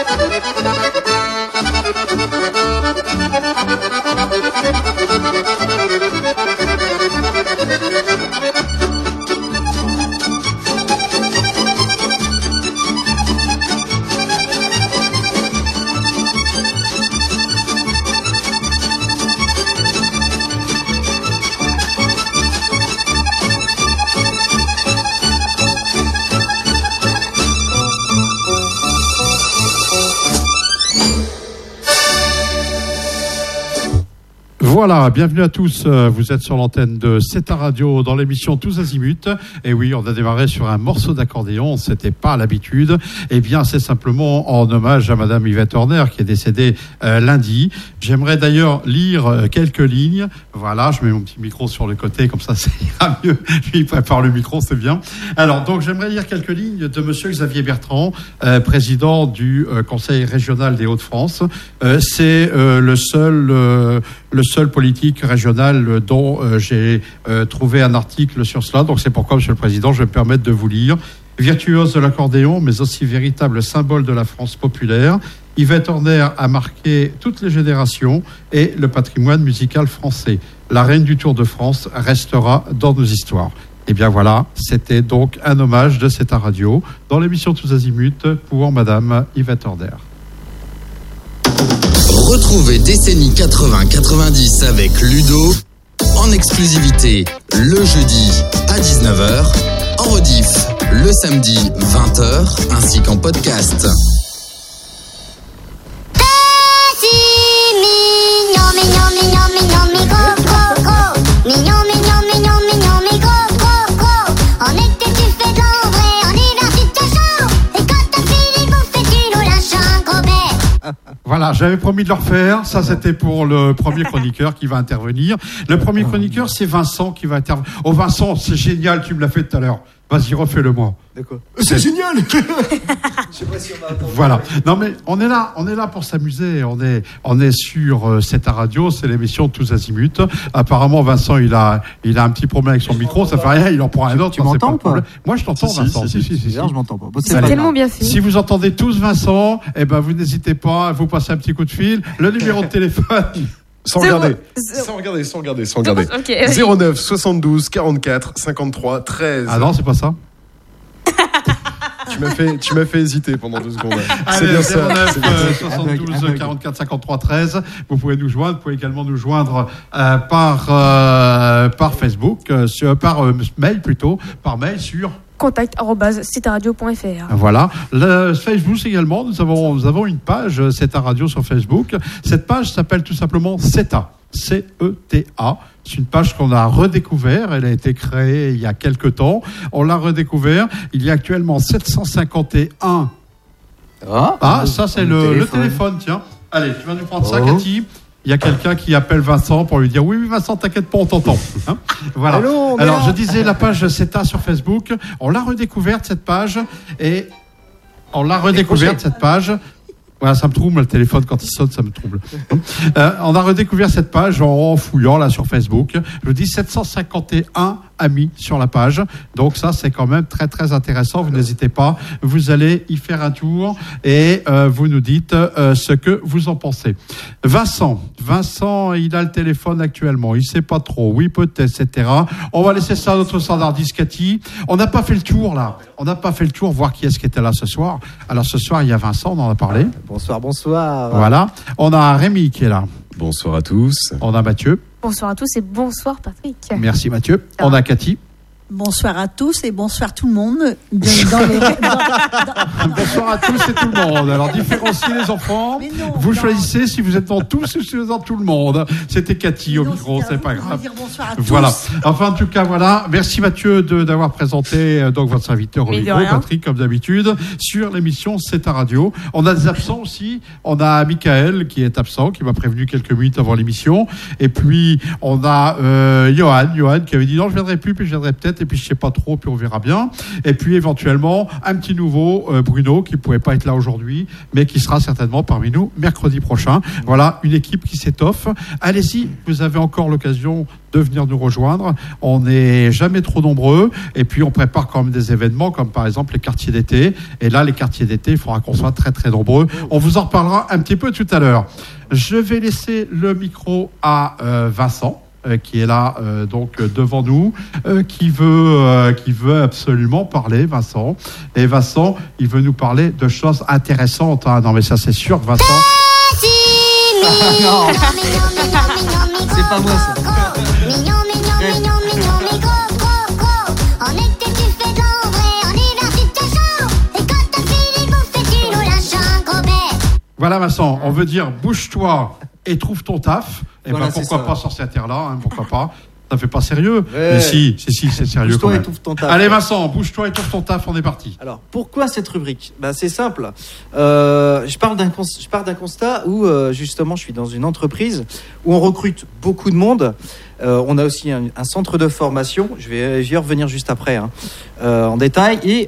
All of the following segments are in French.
Voilà, bienvenue à tous. Vous êtes sur l'antenne de CETA Radio dans l'émission Tous Azimuts. Et oui, on a démarré sur un morceau d'accordéon. C'était pas l'habitude. Eh bien, c'est simplement en hommage à Madame Yvette Horner qui est décédée lundi. J'aimerais d'ailleurs lire quelques lignes. Voilà, je mets mon petit micro sur le côté, comme ça ira mieux. Il prépare le micro, c'est bien. Alors, donc, j'aimerais lire quelques lignes de Monsieur Xavier Bertrand, président du Conseil régional des Hauts-de-France. C'est le seul politique régional dont j'ai trouvé un article sur cela. Donc c'est pourquoi, Monsieur le Président, je vais me permettre de vous lire. Virtuose de l'accordéon, mais aussi véritable symbole de la France populaire, Yvette Horner a marqué toutes les générations et le patrimoine musical français. La reine du Tour de France restera dans nos histoires. Et bien voilà, c'était donc un hommage de CETA Radio dans l'émission Tous Azimuts pour Madame Yvette Horner. Retrouvez décennie 80-90 avec Ludo en exclusivité le jeudi à 19h, en rediff le samedi 20h ainsi qu'en podcast. Voilà, j'avais promis de le refaire. Ça, c'était pour le premier chroniqueur qui va intervenir. Le premier chroniqueur, c'est Vincent qui va intervenir. Oh, Vincent, c'est génial, tu me l'as fait tout à l'heure. Vas-y, refais-le-moi. D'accord. C'est génial. Je sais pas si on va attendre. Voilà. Non, mais on est là pour s'amuser. On est sur CETA Radio, c'est l'émission Tous Azimuts. Apparemment, Vincent, il a un petit problème avec son micro. Ça fait rien, il en prend un autre. Tu m'entends ou pas? Moi, je t'entends, Vincent. Si. Je m'entends pas. C'est tellement bien fait. Si vous entendez tous Vincent, eh ben, vous n'hésitez pas à vous passer un petit coup de fil. Le numéro de téléphone. Sans regarder. Okay. 09 72 44 53 13. Ah non, c'est pas ça. Tu m'as fait hésiter pendant 2 secondes. Allez, c'est bien ça. 09 72 44 53 13. Vous pouvez nous joindre. Vous pouvez également nous joindre par Facebook, par mail plutôt, par mail sur contact@cetaradio.fr. Voilà. Le Facebook également, nous avons une page CETA Radio sur Facebook. Cette page s'appelle tout simplement CETA. CETA. C'est une page qu'on a redécouvert. Elle a été créée il y a quelque temps. On l'a redécouvert. Il y a actuellement 751. Ça c'est le téléphone. Tiens. Allez, tu vas nous prendre ça, Cathy. Il y a quelqu'un qui appelle Vincent pour lui dire oui, Vincent, t'inquiète pas, on t'entend. Hein, voilà. Alors, je disais la page CETA sur Facebook. On l'a redécouverte, cette page. Voilà, ça me trouble, le téléphone, quand il sonne, ça me trouble. On a redécouvert cette page en fouillant là sur Facebook. Je vous dis 751 amis sur la page. Donc ça, c'est quand même très, très intéressant. Vous n'hésitez pas. Vous allez y faire un tour et vous nous dites ce que vous en pensez. Vincent, il a le téléphone actuellement. Il sait pas trop. Oui, peut-être, etc. On va laisser ça à notre standardiste Cathy. On n'a pas fait le tour, là. On n'a pas fait le tour, voir qui est-ce qui était là ce soir. Alors, ce soir, il y a Vincent, on en a parlé. Bonsoir. Voilà. On a Rémi qui est là. Bonsoir à tous. On a Mathieu. Bonsoir à tous et bonsoir Patrick. Merci Mathieu. On a Cathy. Bonsoir à tous et bonsoir tout le monde. Bonsoir à tous et tout le monde. Alors, différenciez les enfants. Vous choisissez si vous êtes dans tous ou si vous êtes dans tout le monde. C'était Cathy au micro, c'est pas grave. Voilà. Enfin, en tout cas, voilà. Merci Mathieu d'avoir présenté donc votre serviteur au micro, Patrick, comme d'habitude, sur l'émission CETA Radio. On a des absents aussi. On a Michael qui est absent, qui m'a prévenu quelques minutes avant l'émission. Et puis, on a Johan qui avait dit non, je viendrai plus, puis je viendrai peut-être. dépichez pas trop, puis on verra bien. Et puis éventuellement, un petit nouveau, Bruno, qui pouvait pas être là aujourd'hui, mais qui sera certainement parmi nous mercredi prochain. Voilà, une équipe qui s'étoffe. Allez-y, vous avez encore l'occasion de venir nous rejoindre. On n'est jamais trop nombreux. Et puis, on prépare quand même des événements, comme par exemple les quartiers d'été. Et là, les quartiers d'été, il faudra qu'on soit très, très nombreux. On vous en reparlera un petit peu tout à l'heure. Je vais laisser le micro à Vincent, qui est là donc devant nous, qui veut absolument parler, Vincent. Et Vincent, il veut nous parler de choses intéressantes. Hein. Non, mais ça, c'est sûr que Vincent... Non. C'est pas moi, ça. Voilà, Vincent, on veut dire bouge-toi et trouve ton taf. Et voilà, pourquoi pas sur cette terre-là, hein, pourquoi pas. Ça fait pas sérieux. Ouais. Mais si, c'est sérieux. Bouge-toi et trouve ton taf. Allez, Vincent, bouge-toi et trouve ton taf, on est parti. Alors, pourquoi cette rubrique ? C'est simple. Je pars d'un constat où, justement, je suis dans une entreprise où on recrute beaucoup de monde. On a aussi un centre de formation. Je vais y revenir juste après, en détail. Et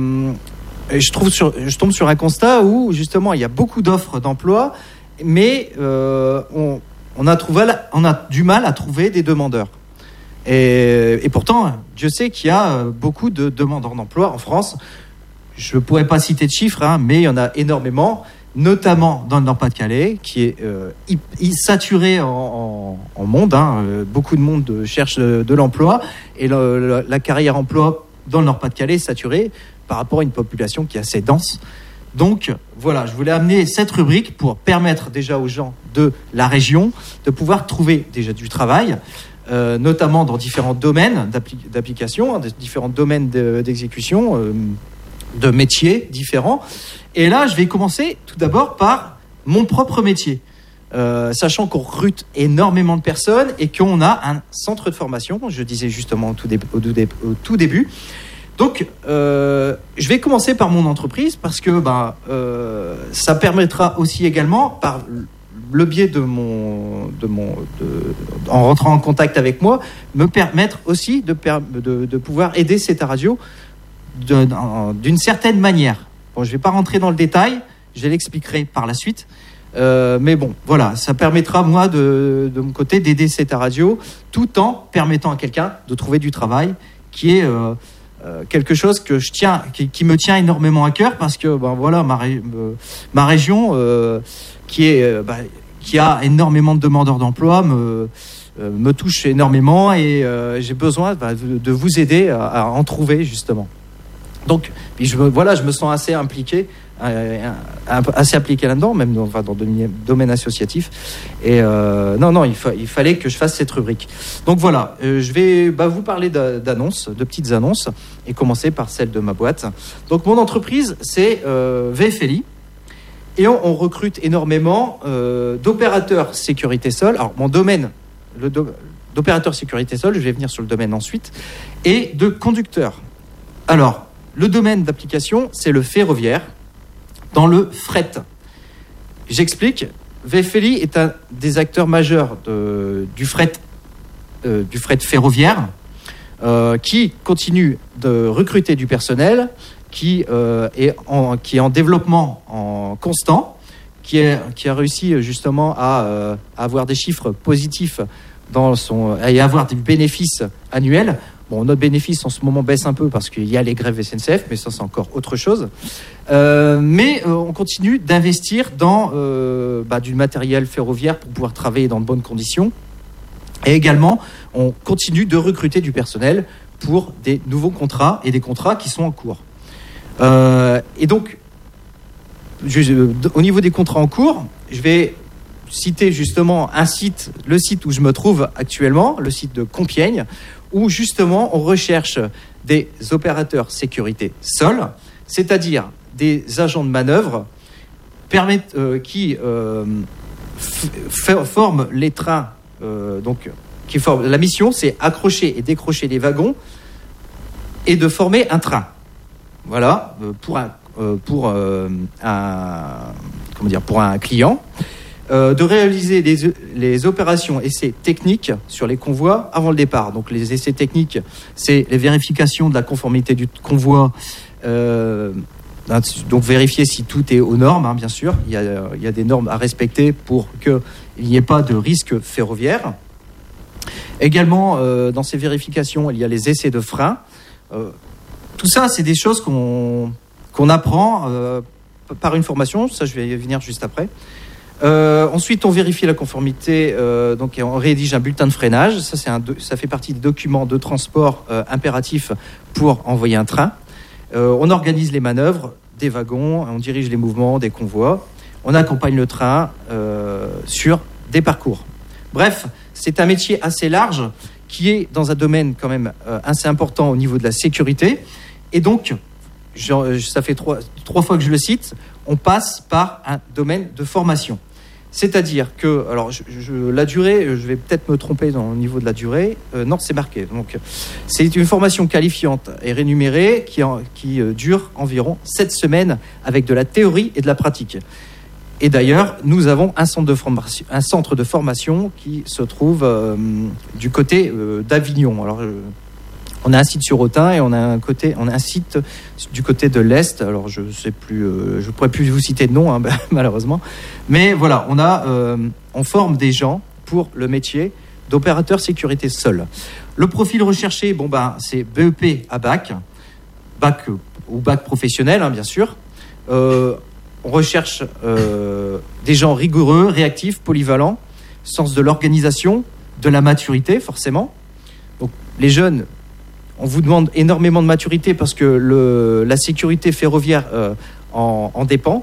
je tombe sur un constat où, justement, il y a beaucoup d'offres d'emploi, mais on a du mal à trouver des demandeurs. Et pourtant, Dieu sait qu'il y a beaucoup de demandeurs d'emploi en France. Je ne pourrais pas citer de chiffres, mais il y en a énormément, notamment dans le Nord-Pas-de-Calais, qui est saturé en monde. Beaucoup de monde cherche de l'emploi. Et la carrière emploi dans le Nord-Pas-de-Calais est saturée par rapport à une population qui est assez dense. Donc, voilà, je voulais amener cette rubrique pour permettre déjà aux gens de la région de pouvoir trouver déjà du travail, notamment dans différents domaines d'application, différents domaines d'exécution, de métiers différents. Et là, je vais commencer tout d'abord par mon propre métier, sachant qu'on recrute énormément de personnes et qu'on a un centre de formation, je disais justement au tout début. Donc, je vais commencer par mon entreprise parce que ça permettra aussi également, par le biais en rentrant en contact avec moi, me permettre aussi de pouvoir aider CETA Radio d'une certaine manière. Bon, je ne vais pas rentrer dans le détail, je l'expliquerai par la suite. Mais bon, voilà, ça permettra, moi, de mon côté, d'aider CETA Radio tout en permettant à quelqu'un de trouver du travail qui est... quelque chose que qui me tient énormément à cœur parce que voilà, ma région qui a énormément de demandeurs d'emploi me touche énormément et j'ai besoin de vous aider à en trouver justement. Donc je me sens assez impliqué là-dedans, même dans le domaine associatif. Et il fallait que je fasse cette rubrique. Donc voilà, je vais vous parler de petites annonces, et commencer par celle de ma boîte. Donc mon entreprise, c'est VFLI, et on recrute énormément d'opérateurs sécurité sol. Alors mon domaine, d'opérateurs sécurité sol, je vais venir sur le domaine ensuite, et de conducteurs. Alors, le domaine d'application, c'est le ferroviaire, dans le fret. J'explique. VFLI est un des acteurs majeurs du fret ferroviaire, qui continue de recruter du personnel, qui est en développement constant, qui a réussi justement à avoir des chiffres positifs et avoir des bénéfices annuels. Bon, notre bénéfice en ce moment baisse un peu parce qu'il y a les grèves SNCF, mais ça c'est encore autre chose. Mais on continue d'investir dans du matériel ferroviaire pour pouvoir travailler dans de bonnes conditions. Et également, on continue de recruter du personnel pour des nouveaux contrats et des contrats qui sont en cours. Et donc, au niveau des contrats en cours, je vais citer justement le site où je me trouve actuellement, le site de Compiègne, où justement on recherche des opérateurs sécurité sol, c'est-à-dire des agents de manœuvre qui forment les trains. La mission, c'est accrocher et décrocher les wagons et de former un train. Voilà, pour un client. de réaliser les opérations essais techniques sur les convois avant le départ. Donc les essais techniques, c'est les vérifications de la conformité du convoi, donc vérifier si tout est aux normes, bien sûr. Il y a des normes à respecter pour qu'il n'y ait pas de risque ferroviaire. Également, dans ces vérifications, il y a les essais de frein. Tout ça, c'est des choses qu'on apprend par une formation. Ça, je vais y venir juste après. Ensuite, on vérifie la conformité, donc on rédige un bulletin de freinage. Ça fait partie des documents de transport impératifs pour envoyer un train. On organise les manœuvres des wagons, on dirige les mouvements des convois. On accompagne le train sur des parcours. Bref, c'est un métier assez large qui est dans un domaine quand même assez important au niveau de la sécurité. Et donc, ça fait trois fois que je le cite, on passe par un domaine de formation. C'est-à-dire que, alors la durée, je vais peut-être me tromper au niveau de la durée. Non, c'est marqué. Donc, c'est une formation qualifiante et rémunérée qui dure environ 7 semaines avec de la théorie et de la pratique. Et d'ailleurs, nous avons un centre de formation qui se trouve du côté d'Avignon. Alors, on a un site sur Autun et on a un site du côté de l'Est. Alors, je sais plus, je pourrais plus vous citer de nom, malheureusement. Mais voilà, on forme des gens pour le métier d'opérateur sécurité sol. Le profil recherché, c'est BEP à bac ou bac professionnel, bien sûr. On recherche des gens rigoureux, réactifs, polyvalents, sens de l'organisation, de la maturité, forcément. Donc, les jeunes, on vous demande énormément de maturité parce que la sécurité ferroviaire en dépend.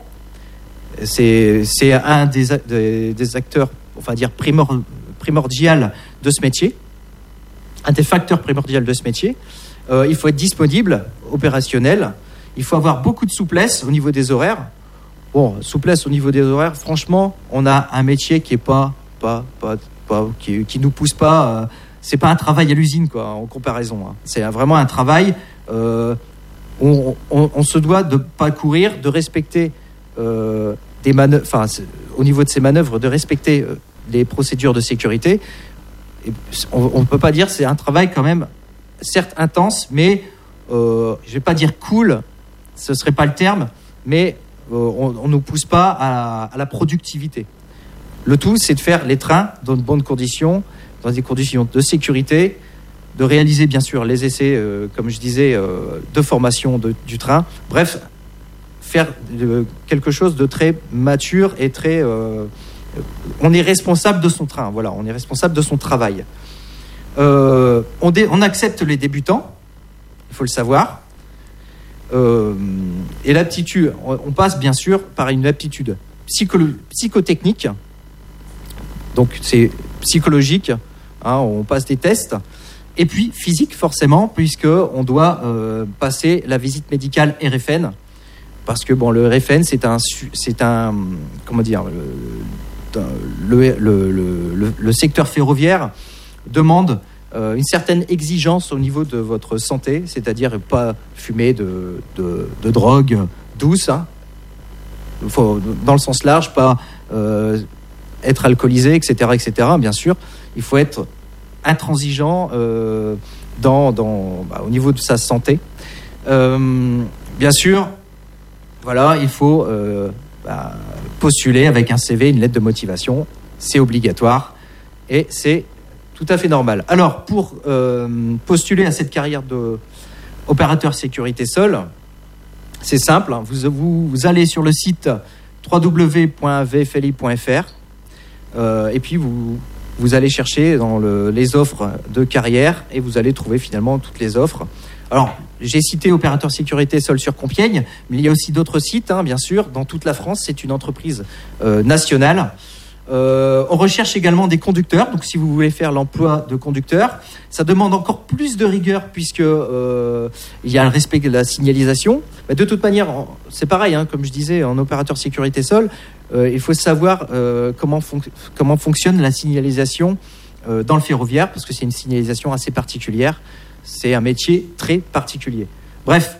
C'est un des acteurs, enfin dire primordial de ce métier, un des facteurs primordiaux de ce métier. Il faut être disponible, opérationnel. Il faut avoir beaucoup de souplesse au niveau des horaires. Bon, souplesse au niveau des horaires, franchement, on a un métier qui est qui nous pousse pas. C'est pas un travail à l'usine, quoi, en comparaison. C'est vraiment un travail. On se doit de pas courir, de respecter des manœuvres. Enfin, au niveau de ces manœuvres, de respecter les procédures de sécurité. Et on peut pas dire c'est un travail quand même, certes intense, mais je vais pas dire cool. Ce serait pas le terme, mais on nous pousse pas à la productivité. Le tout, c'est de faire les trains dans de bonnes conditions, dans des conditions de sécurité, de réaliser bien sûr les essais, comme je disais, de formation du train. Bref, faire quelque chose de très mature et très... on est responsable de son train, voilà, on est responsable de son travail. On accepte les débutants, il faut le savoir. Et l'aptitude, on passe bien sûr par une aptitude psychotechnique, donc c'est psychologique, on passe des tests, et puis physique forcément, puisqu'on doit passer la visite médicale RFN, parce que le RFN c'est un comment dire, le secteur ferroviaire demande une certaine exigence au niveau de votre santé, c'est-à-dire pas fumer de drogue douce, faut, dans le sens large, pas être alcoolisé, etc., bien sûr. Il faut être intransigeant au niveau de sa santé. Bien sûr, voilà, il faut postuler avec un CV, une lettre de motivation. C'est obligatoire et c'est tout à fait normal. Alors, pour postuler à cette carrière d'opérateur sécurité sol, c'est simple. Vous allez sur le site www.vfli.fr et puis vous allez chercher dans les offres de carrière et vous allez trouver finalement toutes les offres. Alors, j'ai cité opérateur sécurité sol sur Compiègne, mais il y a aussi d'autres sites, bien sûr, dans toute la France. C'est une entreprise nationale. On recherche également des conducteurs. Donc, si vous voulez faire l'emploi de conducteur, ça demande encore plus de rigueur puisque il y a le respect de la signalisation. Mais de toute manière, c'est pareil, comme je disais, en opérateur sécurité sol, il faut savoir comment fonctionne la signalisation dans le ferroviaire, parce que c'est une signalisation assez particulière. C'est un métier très particulier. Bref,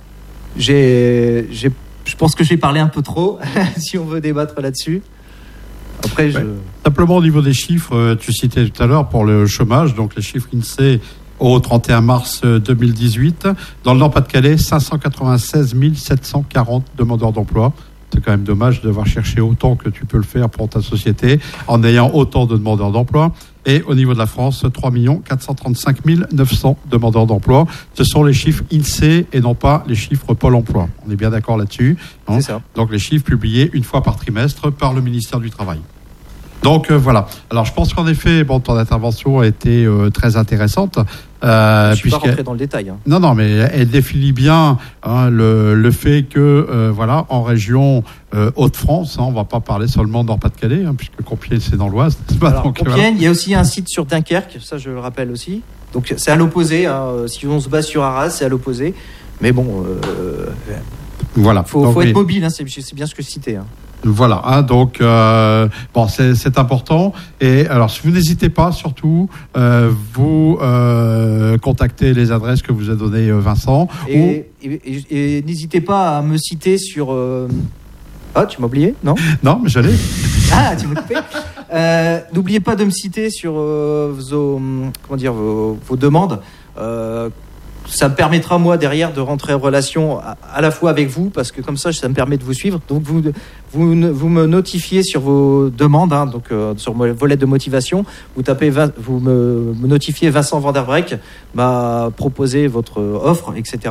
je pense que j'ai parlé un peu trop, si on veut débattre là-dessus. Après, Simplement au niveau des chiffres, tu citais tout à l'heure pour le chômage, donc les chiffres INSEE au 31 mars 2018. Dans le Nord-Pas-de-Calais, 596 740 demandeurs d'emploi. C'est quand même dommage de devoir chercher autant que tu peux le faire pour ta société en ayant autant de demandeurs d'emploi. Et au niveau de la France, 3 435 900 demandeurs d'emploi. Ce sont les chiffres INSEE et non pas les chiffres Pôle emploi. On est bien d'accord là-dessus. Hein. C'est ça. Donc les chiffres publiés une fois par trimestre par le ministère du Travail. Donc voilà. Alors je pense qu'en effet, ton intervention a été très intéressante. Je suis pas rentré dans le détail. Hein. Non, mais elle définit bien le fait que en région Hauts-de-France, on va pas parler seulement Nord-Pas-de-Calais, puisque Compiègne c'est dans l'Oise. Alors, Compiègne, il y a aussi un site sur Dunkerque, ça je le rappelle aussi. Donc c'est à l'opposé. Si on se base sur Arras, c'est à l'opposé. Mais bon, voilà. Faut être mobile. C'est bien ce que je citais. Voilà, donc c'est important. Et alors, si vous n'hésitez pas, surtout, vous contactez les adresses que vous a données Vincent. Et n'hésitez pas à me citer sur. Ah, tu m'as oublié, non ? Non, mais j'allais. Ah, tu m'as coupé. N'oubliez pas de me citer sur vos demandes. Ça me permettra, moi, derrière, de rentrer en relation à la fois avec vous, parce que comme ça me permet de vous suivre. Donc, vous me notifiez sur vos demandes, sur mon volet de motivation. Vous me notifiez Vincent Vanderbreck m'a proposé votre offre, etc.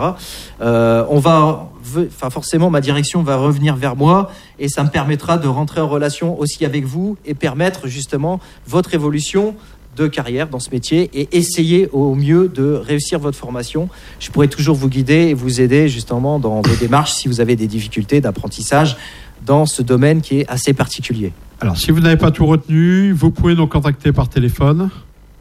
Forcément, ma direction va revenir vers moi et ça me permettra de rentrer en relation aussi avec vous et permettre justement votre évolution de carrière dans ce métier et essayer au mieux de réussir votre formation. Je pourrai toujours vous guider et vous aider justement dans vos démarches si vous avez des difficultés d'apprentissage dans ce domaine qui est assez particulier. Alors, si vous n'avez pas tout retenu, vous pouvez nous contacter par téléphone.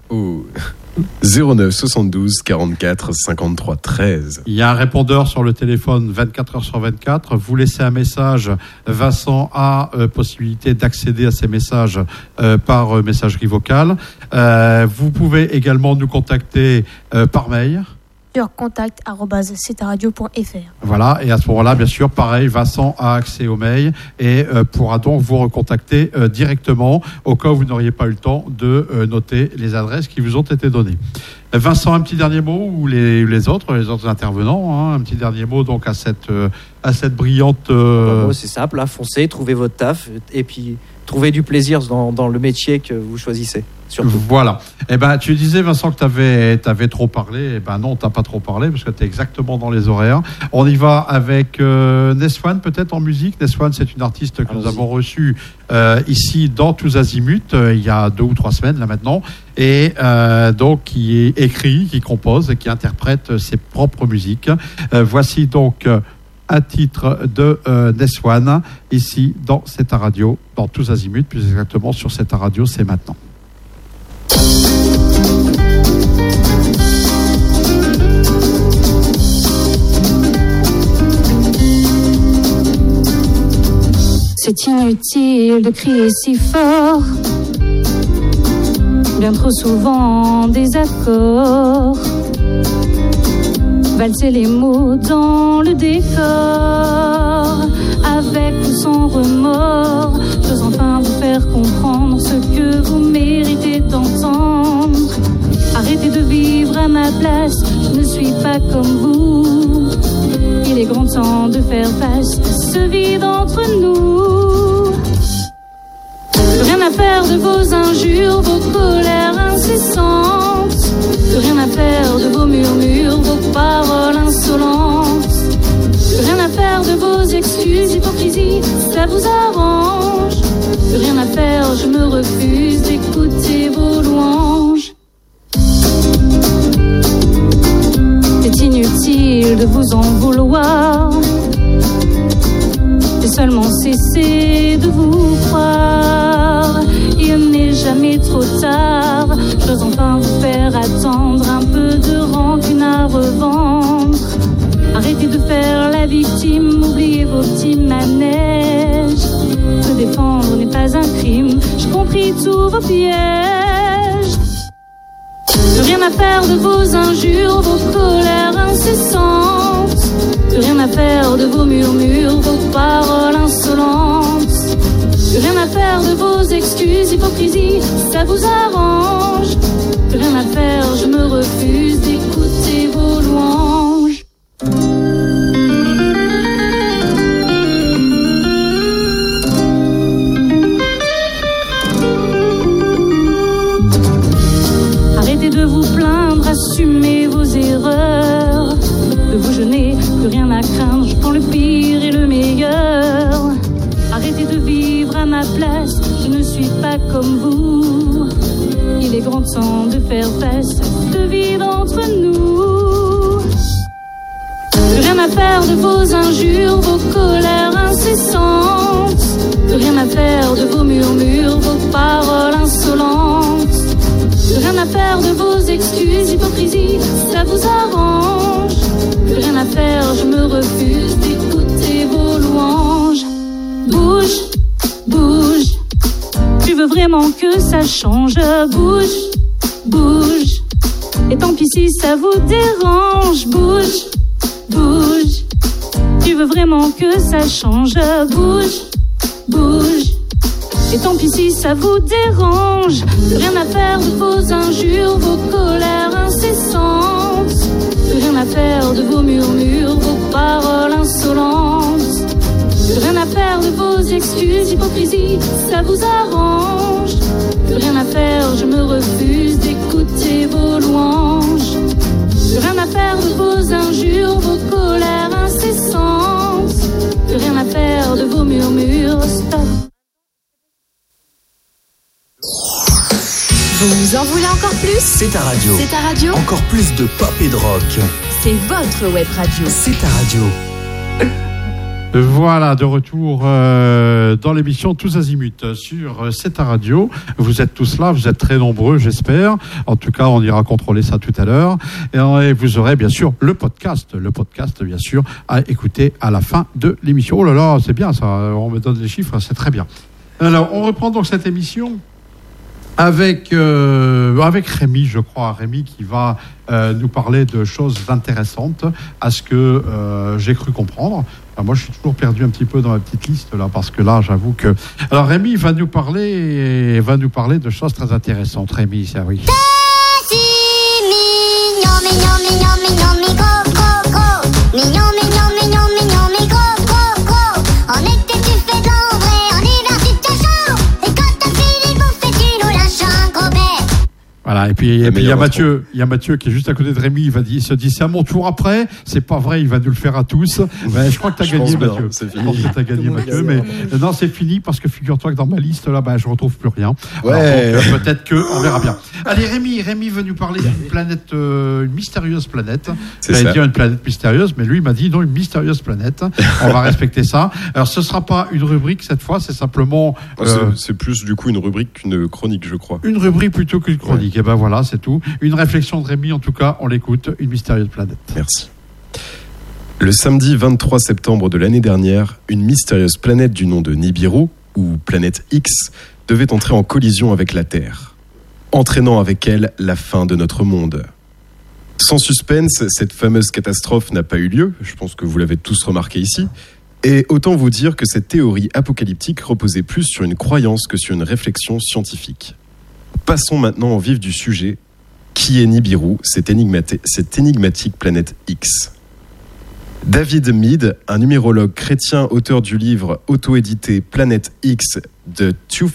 09 72 44 53 13. Il y a un répondeur sur le téléphone 24 heures sur 24. Vous laissez un message. Vincent a possibilité d'accéder à ces messages par messagerie vocale. Vous pouvez également nous contacter par mail. Sur contact@cetaradio.fr. Voilà, et à ce moment-là, bien sûr, pareil, Vincent a accès au mail et pourra donc vous recontacter directement au cas où vous n'auriez pas eu le temps de noter les adresses qui vous ont été données. Vincent, un petit dernier mot, ou les autres intervenants, un petit dernier mot donc à cette brillante... C'est simple, foncez, trouvez votre taf et puis trouvez du plaisir dans le métier que vous choisissez. Surtout. Voilà. Tu disais, Vincent, que t'avais trop parlé. Non, t'as pas trop parlé parce que t'es exactement dans les horaires. On y va avec Neswan, peut-être en musique. Neswan, c'est une artiste que nous avons reçue ici dans Tous Azimuts il y a 2 ou 3 semaines là maintenant, et donc qui écrit, qui compose et qui interprète ses propres musiques. Voici donc un titre de Neswan ici dans Cette Radio, dans Tous Azimuts, plus exactement sur Cette Radio, c'est maintenant. C'est inutile de crier si fort, bien trop souvent des accords, valser les mots dans le décor, avec ou sans remords. J'ose enfin vous faire comprendre ce que vous méritez d'entendre. Arrêtez de vivre à ma place, je ne suis pas comme vous. Il est grand temps de faire face à ce vide entre nous. Plus rien à faire de vos injures, vos colères incessantes. Plus rien à faire de vos murmures, vos paroles insolentes. Plus rien à faire de vos excuses, hypocrisie, ça vous arrange. Plus rien à faire, je me refuse d'écouter vos louanges. C'est inutile de vous en vouloir. J'ai seulement cessé de vous croire. Il n'est jamais trop tard. J'ose enfin vous faire attendre un peu de rancune à revendre. Arrêtez de faire la victime, oubliez vos petits manèges. Se défendre n'est pas un crime, j'ai compris tous vos pièges. Plus rien à faire de vos injures, vos colères incessantes. Plus rien à faire de vos murmures, vos paroles insolentes. Plus rien à à faire de vos excuses, hypocrisie, ça vous arrange. Plus rien à faire, je me refuse d'écouter vos louanges. Arrêtez de vous plaindre, assumez vos erreurs. De vous, je n'ai plus rien à craindre, je prends le pire et le meilleur. Arrêtez de vivre à ma place, je ne suis pas comme vous. Il est grand temps de faire face de vide entre nous. Plus rien à faire de vos injures, vos colères incessantes. Plus rien à faire de vos murmures, vos paroles insolentes. Plus rien à faire de vos excuses, hypocrisie, ça vous arrange. Plus rien à faire, je me refuse d'écouter vos louanges. Bouge, bouge, tu veux vraiment que ça change. Bouge, bouge, et tant pis si ça vous dérange. Bouge, bouge, tu veux vraiment que ça change. Bouge, bouge, et tant pis si ça vous dérange. Plus rien à faire de vos injures, vos colères incessantes. Plus rien à faire de vos murmures, vos paroles insolentes. Plus rien à faire de vos excuses, hypocrisie, ça vous arrange. Plus rien à faire, je me refuse d'écouter vos louanges. Plus rien à faire de vos injures, vos colères incessantes. Plus rien à faire de vos murmures, stop. Vous en voulez encore plus ? C'est ta radio. C'est ta radio ? Encore plus de pop et de rock. C'est votre web radio. C'est ta radio. Voilà, de retour dans l'émission Tous Azimuts sur C'est ta radio. Vous êtes tous là, vous êtes très nombreux, j'espère. En tout cas, on ira contrôler ça tout à l'heure. Et vous aurez bien sûr le podcast bien sûr, à écouter à la fin de l'émission. Oh là là, c'est bien ça, on me donne les chiffres, c'est très bien. Alors, on reprend donc cette émission avec Rémi, je crois, Rémi qui va nous parler de choses intéressantes à ce que j'ai cru comprendre. Enfin, moi, je suis toujours perdu un petit peu dans ma petite liste là, parce que là, j'avoue que. Alors, Rémi va nous parler de choses très intéressantes. Rémi, ça oui. Mignon, mignon, mignon, mignon, mi go, go, go. Mignon, mignon, mignon, mignon, mi go, go, go. En été, tu fais de l'ombre et en hiver, tu te chaud. Et quand t'as fini de bouffer, tu nous lâches un gros bec. Voilà, et puis il y a Mathieu qui est juste à côté de Rémi, il se dit c'est à mon tour après, c'est pas vrai, il va nous le faire à tous. Ben, je crois que t'as gagné Mathieu. C'est fini. Je pense que t'as gagné Mathieu, mais non, c'est fini parce que figure-toi que dans ma liste là, je retrouve plus rien. Ouais. Alors, donc, peut-être qu'on verra bien. Allez, Rémi veut nous parler d'une planète, une mystérieuse planète. J'allais dire une planète mystérieuse, mais lui il m'a dit non, une mystérieuse planète. On va respecter ça. Alors ce sera pas une rubrique cette fois, c'est simplement. C'est plus du coup une rubrique qu'une chronique, je crois. Une rubrique plutôt qu'une chronique. Ouais. Et ben voilà, c'est tout. Une réflexion de Rémi, en tout cas, on l'écoute. Une mystérieuse planète. Merci. Le samedi 23 septembre de l'année dernière, une mystérieuse planète du nom de Nibiru, ou planète X, devait entrer en collision avec la Terre, entraînant avec elle la fin de notre monde. Sans suspense, cette fameuse catastrophe n'a pas eu lieu, je pense que vous l'avez tous remarqué ici, et autant vous dire que cette théorie apocalyptique reposait plus sur une croyance que sur une réflexion scientifique. Passons maintenant au vif du sujet. Qui est Nibiru, cette énigmatique planète X ? David Mead, un numérologue chrétien, auteur du livre auto-édité Planète X de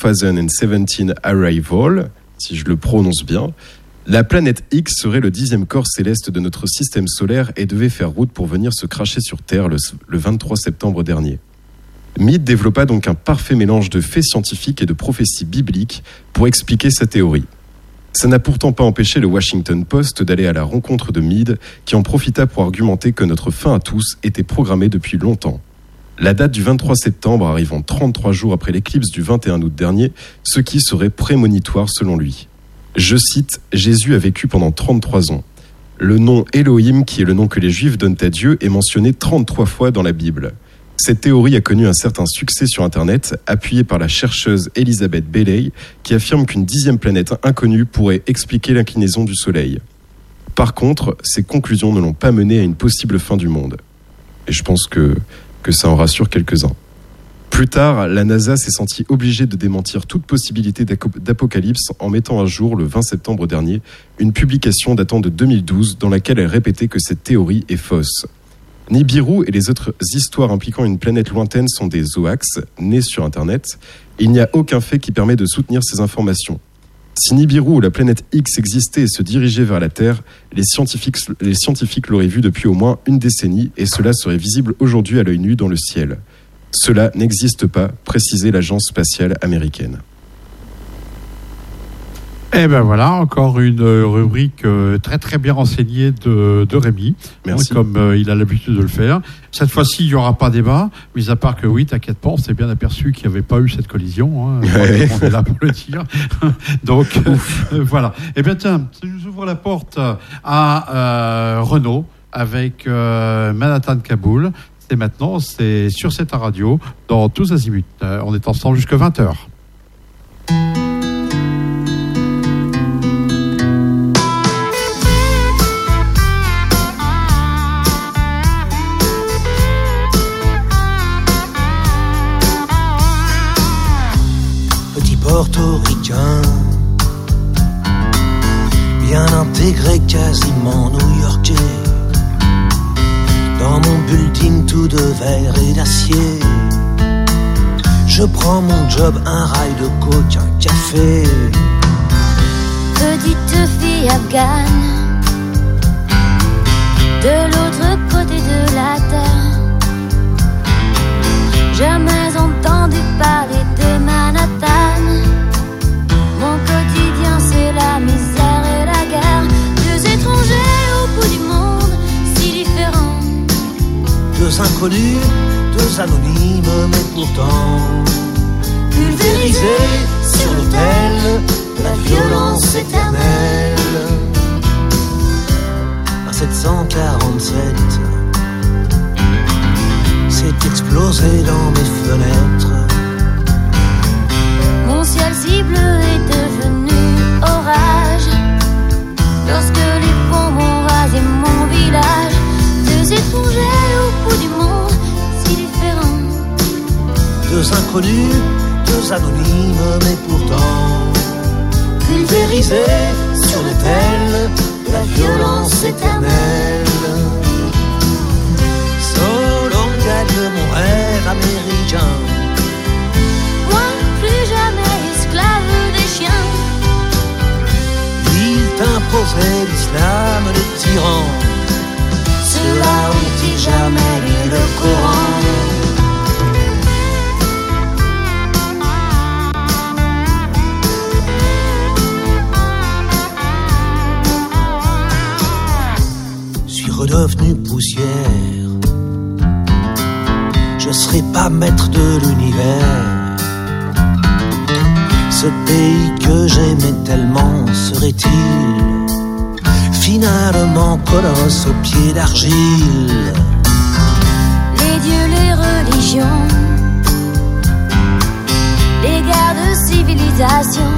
2017 Arrival, si je le prononce bien, la planète X serait le 10e corps céleste de notre système solaire et devait faire route pour venir se cracher sur Terre le 23 septembre dernier. Mead développa donc un parfait mélange de faits scientifiques et de prophéties bibliques pour expliquer sa théorie. Ça n'a pourtant pas empêché le Washington Post d'aller à la rencontre de Mead, qui en profita pour argumenter que notre fin à tous était programmée depuis longtemps. La date du 23 septembre arrivant 33 jours après l'éclipse du 21 août dernier, ce qui serait prémonitoire selon lui. Je cite, « Jésus a vécu pendant 33 ans. Le nom Elohim, qui est le nom que les Juifs donnent à Dieu, est mentionné 33 fois dans la Bible. » Cette théorie a connu un certain succès sur Internet, appuyée par la chercheuse Elizabeth Bailey, qui affirme qu'une 10e planète inconnue pourrait expliquer l'inclinaison du Soleil. Par contre, ces conclusions ne l'ont pas mené à une possible fin du monde. Et je pense que ça en rassure quelques-uns. Plus tard, la NASA s'est sentie obligée de démentir toute possibilité d'apocalypse en mettant à jour, le 20 septembre dernier, une publication datant de 2012 dans laquelle elle répétait que cette théorie est fausse. Nibiru et les autres histoires impliquant une planète lointaine sont des hoax nés sur Internet. Il n'y a aucun fait qui permet de soutenir ces informations. Si Nibiru ou la planète X existait et se dirigeait vers la Terre, les scientifiques l'auraient vu depuis au moins une décennie et cela serait visible aujourd'hui à l'œil nu dans le ciel. Cela n'existe pas, précisait l'agence spatiale américaine. Eh ben voilà, encore une rubrique très très bien renseignée de Rémi. Merci. Comme il a l'habitude de le faire. Cette fois-ci, il n'y aura pas débat, mis à part que oui, t'inquiète pas, on s'est bien aperçu qu'il n'y avait pas eu cette collision. Hein. On est là pour le dire. Donc voilà. Eh bien tiens, ça nous ouvre la porte à Renaud avec Manhattan Kaboul. Et maintenant, c'est sur cette radio, dans Tous Azimuts. On est ensemble jusqu'à 20h. Petit portoricain, bien intégré, quasiment new-yorkais. Dans mon building tout de verre et d'acier, je prends mon job, un rail de coke, un café. Petite fille afghane, de l'autre côté de la terre. Jamais entendu parler de Manhattan. Mon quotidien c'est la misère et la guerre. Deux étrangers au bout du monde, si différents. Deux inconnus, deux anonymes, mais pourtant pulvérisés sur l'autel de la violence éternelle. À 747, c'est explosé dans mes fenêtres. Mon ciel si bleu est devenu orage lorsque les bombes ont rasé mon village. Deux étrangers au bout du monde, si différents. Deux inconnus, deux anonymes, mais pourtant pulvérisés sur l'autel de la violence éternelle. Solon gagne mon rêve américain. Moi, plus jamais esclave des chiens. Il t'imposait l'islam des tyrans. Ceux-là ont-ils jamais lu le Coran? Suis redevenu poussière. Je serai pas maître de l'univers. Ce pays que j'aimais tellement serait-il finalement colosse aux pieds d'argile? Les dieux, les religions, les guerres de civilisation,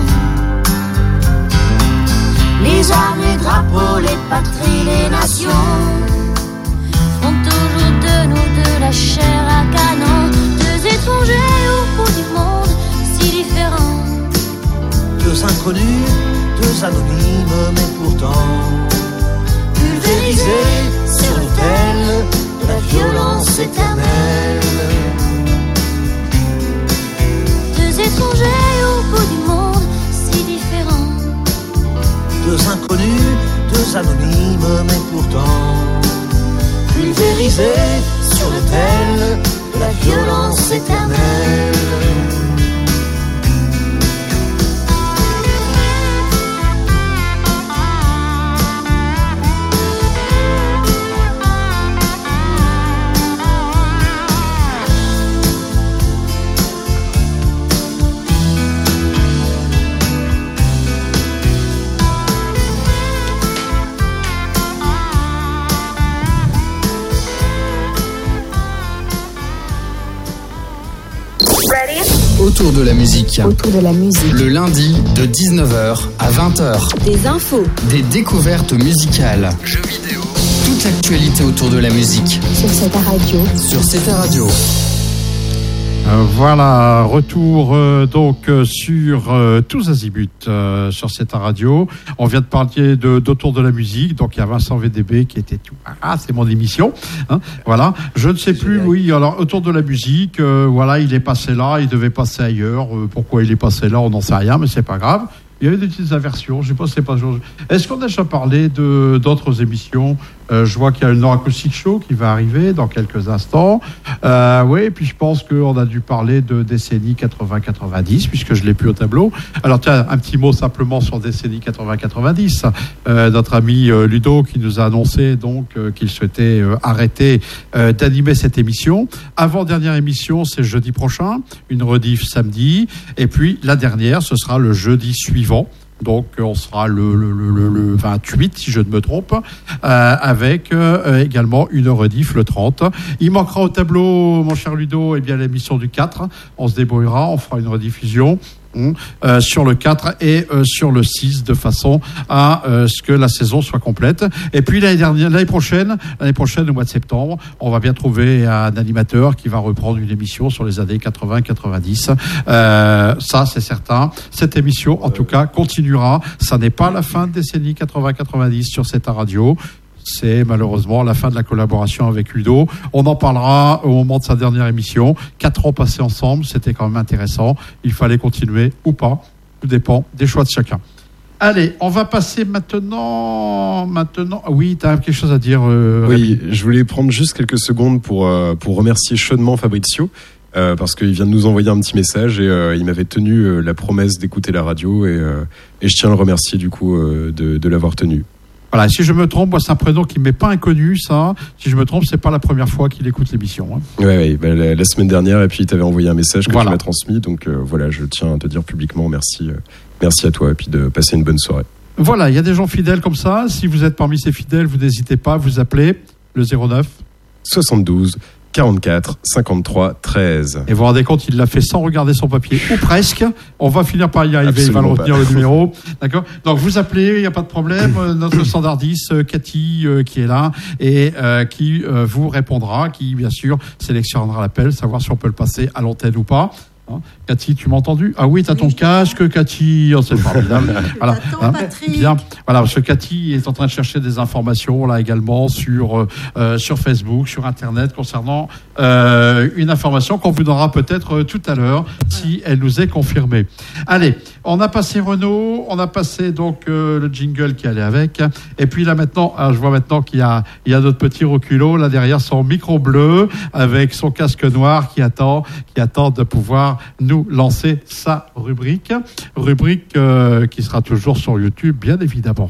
les armes, les drapeaux, les patries, les nations font toujours de nous de la chair à canon. Deux étrangers au bout du monde, si différents. Deux inconnus, deux anonymes, mais pourtant pulvérisés sur l'autel de la violence éternelle. Deux étrangers au bout du monde, si différents. Deux inconnus, deux anonymes, mais pourtant pulvérisés sur l'autel de la violence éternelle. Autour de la musique. Autour de la musique. Le lundi de 19h à 20h. Des infos. Des découvertes musicales. Jeux vidéo. Toute l'actualité autour de la musique. Sur cette radio. Sur cette radio. Voilà, retour donc sur Tous Azimuts sur cette radio. On vient de parler d'Autour de la musique, donc il y a Vincent VDB qui était tout. Ah, c'est mon émission. Hein, voilà, je ne sais plus. Oui, alors Autour de la musique, voilà, il est passé là, il devait passer ailleurs. Pourquoi il est passé là, on n'en sait rien, mais c'est pas grave. Il y avait des petites aversions. Je sais pas, c'est pas. Est-ce qu'on a déjà parlé d'autres émissions? Je vois qu'il y a le Nord Acoustic Show qui va arriver dans quelques instants. Oui, et puis je pense qu'on a dû parler de décennie 80-90, puisque je l'ai plus au tableau. Alors tiens, un petit mot simplement sur décennie 80-90. Notre ami Ludo qui nous a annoncé donc qu'il souhaitait arrêter d'animer cette émission. Avant-dernière émission, c'est jeudi prochain, une rediff samedi, et puis la dernière, ce sera le jeudi suivant. Donc on sera le 28 si je ne me trompe, avec également une rediff le 30. Il manquera au tableau, mon cher Ludo, bien l'émission du 4. On se débrouillera, on fera une rediffusion sur le 4 et sur le 6 de façon à ce que la saison soit complète. Et puis l'année prochaine au mois de septembre, on va bien trouver un animateur qui va reprendre une émission sur les années 80-90. Ça c'est certain. Cette émission en tout cas continuera. Ça n'est pas la fin de décennie 80-90 sur cette radio. C'est malheureusement la fin de la collaboration avec Ludo. On en parlera au moment de sa dernière émission. 4 ans passés ensemble, c'était quand même intéressant. Il fallait continuer ou pas. Tout dépend des choix de chacun. Allez, on va passer maintenant. Oui, tu as quelque chose à dire, Oui, je voulais prendre juste quelques secondes pour remercier chaudement Fabrizio. Parce qu'il vient de nous envoyer un petit message et il m'avait tenu la promesse d'écouter la radio et je tiens à le remercier du coup de l'avoir tenu. Voilà, si je me trompe, moi c'est un prénom qui ne m'est pas inconnu, ça. Si je me trompe, c'est pas la première fois qu'il écoute l'émission. Hein. Ouais, la semaine dernière, et puis il t'avait envoyé un message que tu m'as transmis, donc voilà, je tiens à te dire publiquement merci à toi et puis de passer une bonne soirée. Voilà, il y a des gens fidèles comme ça. Si vous êtes parmi ces fidèles, vous n'hésitez pas, vous appelez le 09 72 44 53 13. Et vous vous rendez compte, il l'a fait sans regarder son papier, ou presque. On va finir par y arriver, Absolument, il va le retenir le numéro. D'accord. Donc vous appelez, il n'y a pas de problème. Notre standardiste, Cathy, qui est là et qui vous répondra, qui bien sûr sélectionnera l'appel, savoir si on peut le passer à l'antenne ou pas. Hein, Cathy, tu m'as entendu? Ah oui, t'as ton casque, Cathy. Oh, c'est formidable. Voilà. Hein, bien. Voilà, parce que Cathy est en train de chercher des informations là également sur Facebook, sur Internet concernant une information qu'on vous donnera peut-être tout à l'heure si elle nous est confirmée. Allez, on a passé Renaud, on a passé donc le jingle qui allait avec, et puis là maintenant, je vois maintenant qu'il y a notre petit reculot là derrière son micro bleu avec son casque noir qui attend de pouvoir nous lancer sa rubrique qui sera toujours sur YouTube, bien évidemment.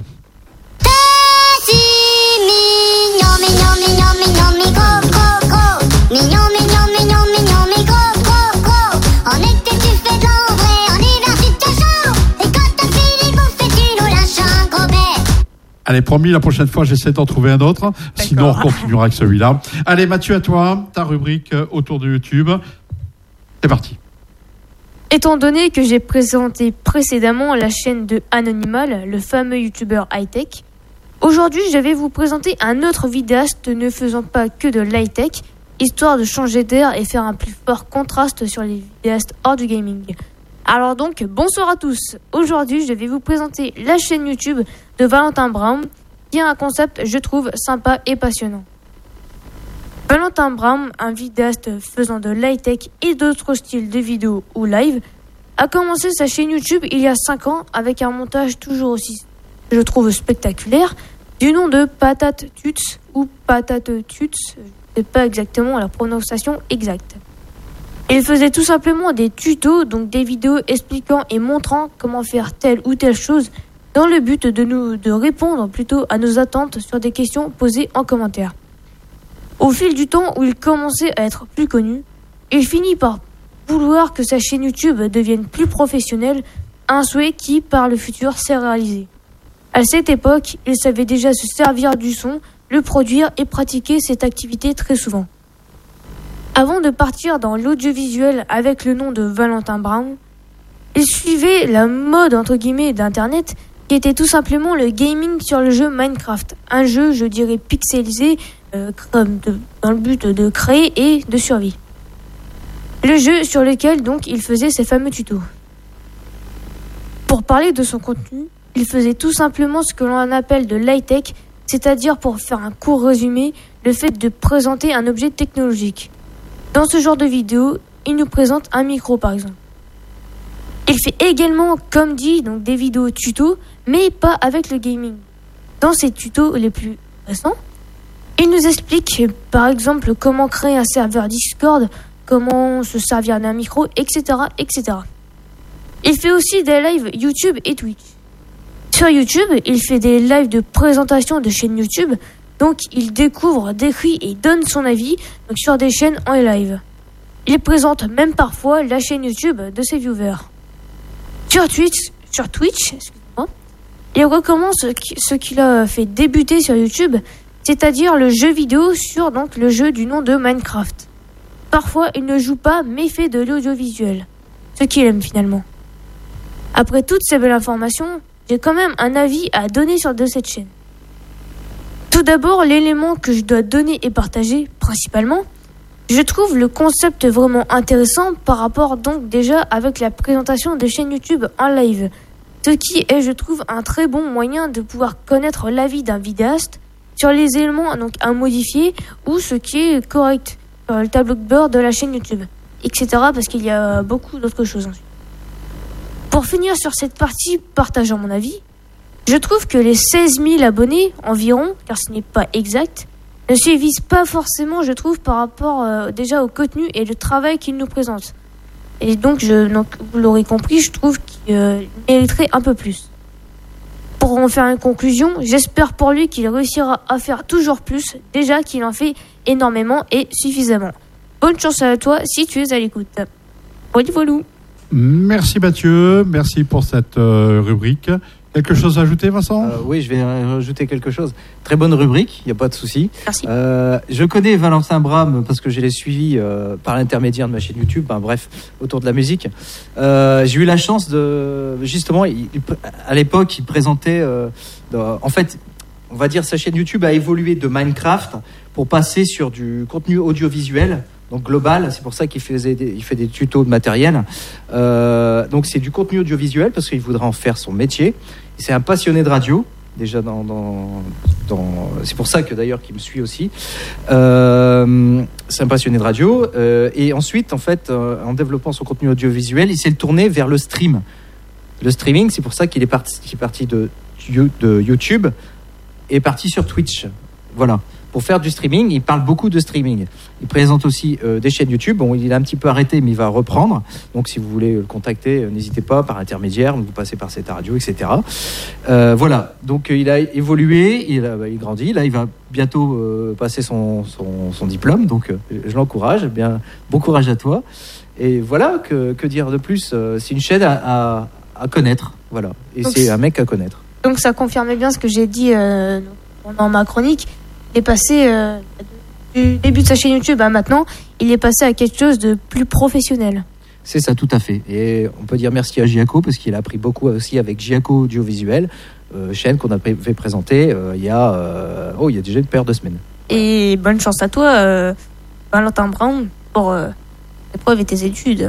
Si mignon, mignon, mignon, mignon, mi go, go, go. Mignon, mignon, mignon, mignon, mi go, go, go. En été tu fais de l'ombre, en hiver tu te chaud. Et quand t'as fini de bouffer, tu nous lâches un gros bec. Allez, promis, la prochaine fois, j'essaie d'en trouver un autre. D'accord. Sinon, on continuera avec celui-là. Allez, Mathieu, à toi, ta rubrique autour de YouTube. C'est parti. Étant donné que j'ai présenté précédemment la chaîne de Anonymal, le fameux youtubeur high-tech, aujourd'hui je vais vous présenter un autre vidéaste ne faisant pas que de l'high-tech, histoire de changer d'air et faire un plus fort contraste sur les vidéastes hors du gaming. Alors donc, bonsoir à tous. Aujourd'hui je vais vous présenter la chaîne YouTube de Valentin Brown, qui a un concept, je trouve, sympa et passionnant. Valentin Brown, un vidéaste faisant de l'high-tech et d'autres styles de vidéos ou live, a commencé sa chaîne YouTube il y a 5 ans avec un montage toujours aussi, je trouve, spectaculaire, du nom de Patate Tuts ou Patate Tuts, je ne sais pas exactement la prononciation exacte. Il faisait tout simplement des tutos, donc des vidéos expliquant et montrant comment faire telle ou telle chose dans le but de répondre plutôt à nos attentes sur des questions posées en commentaire. Au fil du temps où il commençait à être plus connu, il finit par vouloir que sa chaîne YouTube devienne plus professionnelle, un souhait qui, par le futur, s'est réalisé. À cette époque, il savait déjà se servir du son, le produire et pratiquer cette activité très souvent. Avant de partir dans l'audiovisuel avec le nom de Valentin Brown, il suivait la mode entre guillemets d'Internet, qui était tout simplement le gaming sur le jeu Minecraft, un jeu, je dirais, pixelisé dans le but de créer et de survie. le jeu sur lequel donc il faisait ses fameux tutos. Pour parler de son contenu, il faisait tout simplement ce que l'on appelle de l'high-tech, c'est-à-dire, pour faire un court résumé, le fait de présenter un objet technologique. Dans ce genre de vidéo, il nous présente un micro par exemple. Il fait également, comme dit, donc des vidéos tutos, mais pas avec le gaming. Dans ses tutos les plus récents, il nous explique par exemple comment créer un serveur Discord, comment se servir d'un micro, etc., etc. Il fait aussi des lives YouTube et Twitch. Sur YouTube, il fait des lives de présentation de chaînes YouTube, donc il découvre, décrit et donne son avis donc sur des chaînes en live. Il présente même parfois la chaîne YouTube de ses viewers. Sur Twitch, excusez-moi, il recommence ce qu'il a fait débuter sur YouTube, c'est-à-dire le jeu vidéo sur donc le jeu du nom de Minecraft. Parfois, il ne joue pas mais fait de l'audiovisuel, ce qu'il aime finalement. Après toutes ces belles informations, j'ai quand même un avis à donner sur de cette chaîne. Tout d'abord, l'élément que je dois donner et partager, principalement, je trouve le concept vraiment intéressant par rapport donc déjà avec la présentation des chaînes YouTube en live. Ce qui est, je trouve, un très bon moyen de pouvoir connaître l'avis d'un vidéaste sur les éléments donc à modifier ou ce qui est correct sur le tableau de bord de la chaîne YouTube, etc. Parce qu'il y a beaucoup d'autres choses ensuite. Pour finir sur cette partie partageant mon avis, je trouve que les 16 000 abonnés environ, car ce n'est pas exact, ne suivent pas forcément, je trouve, par rapport déjà au contenu et le travail qu'il nous présente. Et donc, vous l'aurez compris, je trouve qu'il mériterait un peu plus. Pour en faire une conclusion, j'espère pour lui qu'il réussira à faire toujours plus, déjà qu'il en fait énormément et suffisamment. Bonne chance à toi si tu es à l'écoute. Voilà. Merci Mathieu, merci pour cette rubrique. Quelque chose à ajouter, Vincent ? Oui, je vais rajouter quelque chose. Très bonne rubrique, il n'y a pas de souci. Merci. Je connais Valentin Bram parce que je l'ai suivi par l'intermédiaire de ma chaîne YouTube, bref, autour de la musique. J'ai eu la chance de... Justement, à l'époque, il présentait... en fait, on va dire sa chaîne YouTube a évolué de Minecraft pour passer sur du contenu audiovisuel, donc global. C'est pour ça qu'il fait des tutos de matériel. Donc c'est du contenu audiovisuel parce qu'il voudra en faire son métier. C'est un passionné de radio, déjà c'est pour ça que d'ailleurs qu'il me suit aussi. C'est un passionné de radio. Et ensuite, en fait, en développant son contenu audiovisuel, il s'est tourné vers le stream. Le streaming, c'est pour ça qu'il est parti de YouTube et parti sur Twitch. Voilà. Pour faire du streaming, il parle beaucoup de streaming. Il présente aussi des chaînes YouTube. Bon, il a un petit peu arrêté, mais il va reprendre. Donc, si vous voulez le contacter, n'hésitez pas par intermédiaire. Vous passez par cette radio, etc. Voilà. Donc, il a évolué, il grandit. Là, il va bientôt passer son diplôme. Donc, je l'encourage. Bien, bon courage à toi. Et voilà, que dire de plus ? C'est une chaîne à connaître. Voilà. Et donc, c'est un mec à connaître. Donc, ça confirmait bien ce que j'ai dit pendant ma chronique. Il est passé du début de sa chaîne YouTube à maintenant, il est passé à quelque chose de plus professionnel. C'est ça, tout à fait. Et on peut dire merci à Giaco parce qu'il a appris beaucoup aussi avec Giaco Audiovisuel, chaîne qu'on a fait présenter il y a déjà une paire de semaines. Et bonne chance à toi, Valentin Brown, pour l'épreuve et tes études.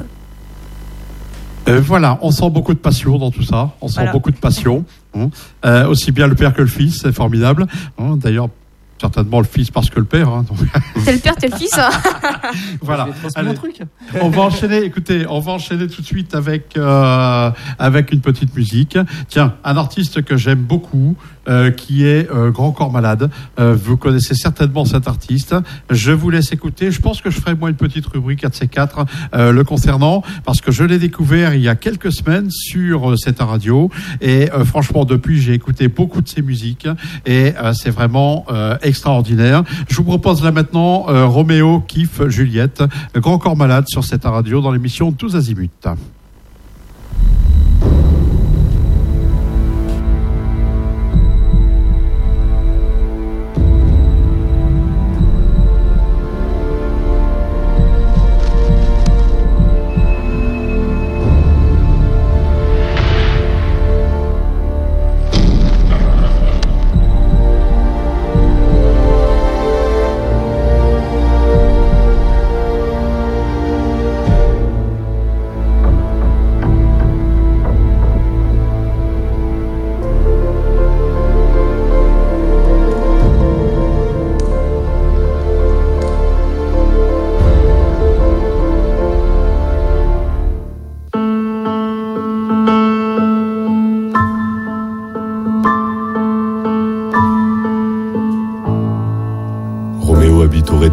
Voilà, on sent beaucoup de passion dans tout ça. On sent beaucoup de passion. Aussi bien le père que le fils, c'est formidable. D'ailleurs, certainement le fils parce que le père. Donc... C'est le père, t'es le fils. Voilà. Allez, truc. On va enchaîner tout de suite avec une petite musique. Tiens, un artiste que j'aime beaucoup, qui est Grand Corps Malade. Vous connaissez certainement cet artiste. Je vous laisse écouter. Je pense que je ferai moi une petite rubrique 4C4 le concernant, parce que je l'ai découvert il y a quelques semaines sur cette radio. Et franchement, depuis, j'ai écouté beaucoup de ses musiques et c'est vraiment extraordinaire. Je vous propose là maintenant Roméo kiffe Juliette, Grand Corps Malade sur cette radio dans l'émission Tous Azimuts.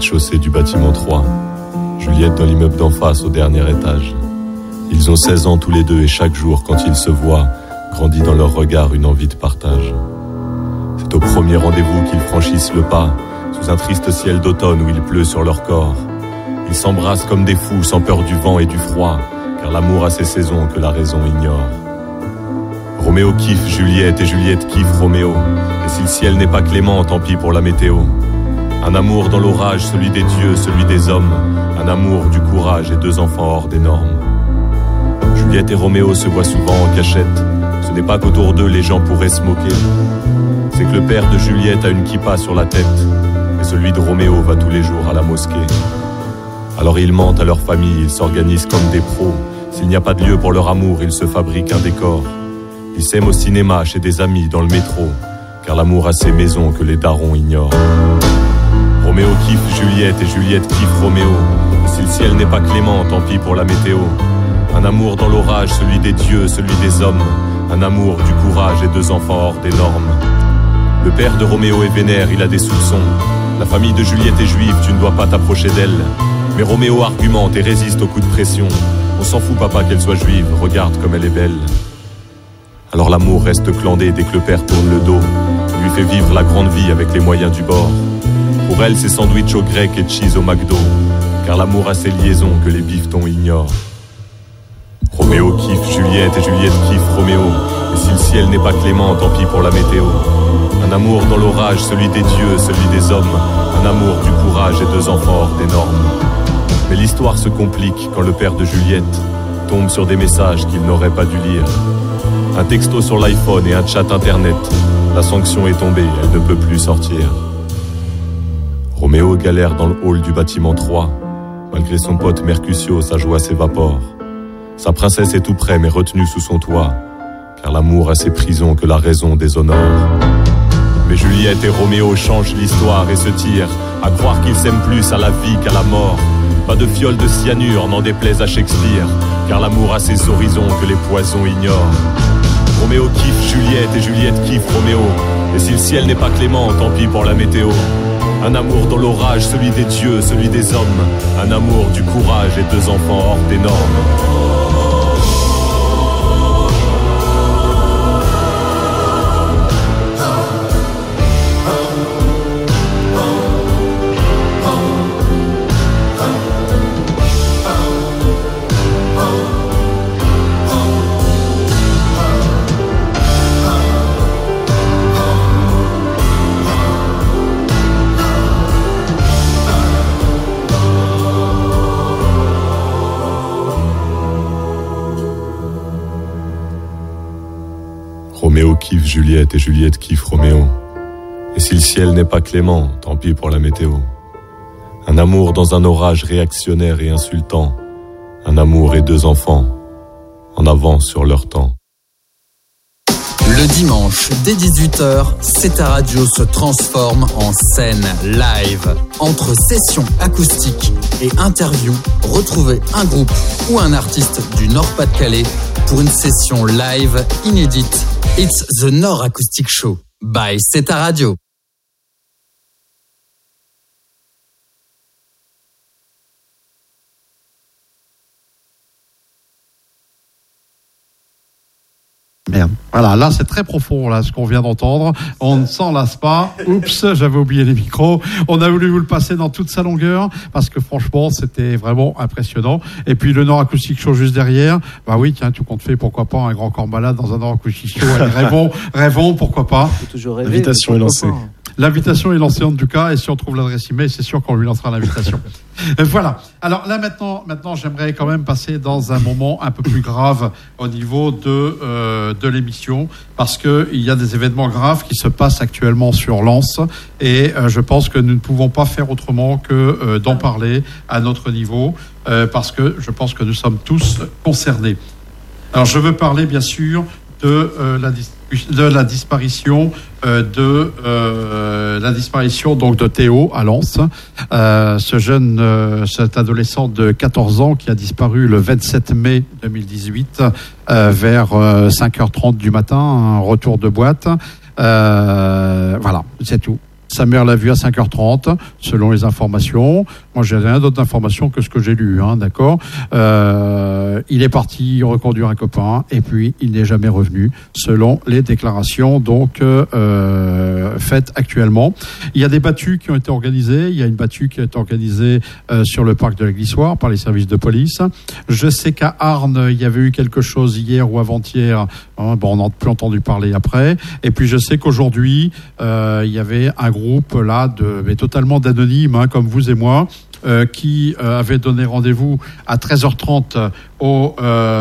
rez-de-chaussée du bâtiment 3. Juliette dans l'immeuble d'en face au dernier étage. Ils ont 16 ans tous les deux et chaque jour, quand ils se voient, grandit dans leur regard une envie de partage. C'est au premier rendez-vous qu'ils franchissent le pas, sous un triste ciel d'automne où il pleut sur leur corps. Ils s'embrassent comme des fous, sans peur du vent et du froid, car l'amour a ses saisons que la raison ignore. Roméo kiffe Juliette et Juliette kiffe Roméo. Et si le ciel n'est pas clément, tant pis pour la météo. Un amour dans l'orage, celui des dieux, celui des hommes. Un amour du courage et 2 enfants hors des normes. Juliette et Roméo se voient souvent en cachette. Ce n'est pas qu'autour d'eux les gens pourraient se moquer. C'est que le père de Juliette a une kippa sur la tête. Et celui de Roméo va tous les jours à la mosquée. Alors ils mentent à leur famille, ils s'organisent comme des pros. S'il n'y a pas de lieu pour leur amour, ils se fabriquent un décor. Ils s'aiment au cinéma, chez des amis, dans le métro. Car l'amour a ses maisons que les darons ignorent. Roméo kiffe Juliette et Juliette kiffe Roméo. Et si le ciel n'est pas clément, tant pis pour la météo. Un amour dans l'orage, celui des dieux, celui des hommes. Un amour du courage et 2 enfants hors des normes. Le père de Roméo est vénère, il a des soupçons. La famille de Juliette est juive, tu ne dois pas t'approcher d'elle. Mais Roméo argumente et résiste aux coups de pression. On s'en fout papa qu'elle soit juive, regarde comme elle est belle. Alors l'amour reste clandé dès que le père tourne le dos. Il lui fait vivre la grande vie avec les moyens du bord. Pour elle, c'est sandwich au grec et cheese au McDo. Car l'amour a ses liaisons que les bifetons ignorent. Roméo kiffe Juliette et Juliette kiffe Roméo. Et si le ciel n'est pas clément, tant pis pour la météo. Un amour dans l'orage, celui des dieux, celui des hommes. Un amour du courage et 2 enfants hors des normes. Mais l'histoire se complique quand le père de Juliette tombe sur des messages qu'il n'aurait pas dû lire. Un texto sur l'iPhone et un chat internet. La sanction est tombée, elle ne peut plus sortir. Roméo galère dans le hall du bâtiment 3. Malgré son pote Mercutio, sa joie s'évapore. Sa princesse est tout près mais retenue sous son toit. Car l'amour a ses prisons que la raison déshonore. Mais Juliette et Roméo changent l'histoire et se tirent, à croire qu'ils s'aiment plus à la vie qu'à la mort. Pas de fiole de cyanure, n'en déplaise à Shakespeare, car l'amour a ses horizons que les poisons ignorent. Roméo kiffe Juliette et Juliette kiffe Roméo. Et si le ciel n'est pas clément, tant pis pour la météo. Un amour dans l'orage, celui des dieux, celui des hommes. Un amour du courage et 2 enfants hors des normes. Roméo kiffe Juliette et Juliette kiffe Roméo. Et si le ciel n'est pas clément, tant pis pour la météo. Un amour dans un orage réactionnaire et insultant. Un amour et 2 enfants, en avance sur leur temps. Le dimanche, dès 18h, C'est ta radio se transforme en scène live. Entre sessions acoustiques et interviews, retrouvez un groupe ou un artiste du Nord-Pas-de-Calais pour une session live inédite. It's the Nord Acoustic Show by C'est ta radio. Merde. Voilà, là c'est très profond là ce qu'on vient d'entendre. On ne s'en lasse pas. Oups, j'avais oublié les micros. On a voulu vous le passer dans toute sa longueur parce que franchement c'était vraiment impressionnant. Et puis le Nord Acoustic Show juste derrière. Bah oui, tiens, tout compte fait, pourquoi pas un grand corps malade dans un Nord Acoustic Show. Allez, rêvons, pourquoi pas. Toujours rêver, l'invitation est lancée. L'invitation est lancée en tout cas, et si on trouve l'adresse email, c'est sûr qu'on lui lancera l'invitation. Voilà. Alors là maintenant, j'aimerais quand même passer dans un moment un peu plus grave au niveau de l'émission, parce que il y a des événements graves qui se passent actuellement sur Lens, et je pense que nous ne pouvons pas faire autrement que d'en parler à notre niveau, parce que je pense que nous sommes tous concernés. Alors je veux parler bien sûr de la disparition donc de Théo à Lens, cet adolescent de 14 ans qui a disparu le 27 mai 2018 vers 5h30 du matin, un retour de boîte. Voilà, c'est tout. Sa mère l'a vu à 5h30, selon les informations. Moi, j'ai rien d'autre d'informations que ce que j'ai lu, d'accord. Il est parti reconduire un copain et puis il n'est jamais revenu, selon les déclarations donc faites actuellement. Il y a des battues qui ont été organisées. Il y a une battue qui a été organisée sur le parc de la Glissoire par les services de police. Je sais qu'à Arnes, il y avait eu quelque chose hier ou avant-hier. On n'en a plus entendu parler après. Et puis je sais qu'aujourd'hui, il y avait un groupe là mais totalement d'anonymes, comme vous et moi, qui avait donné rendez-vous à 13h30 au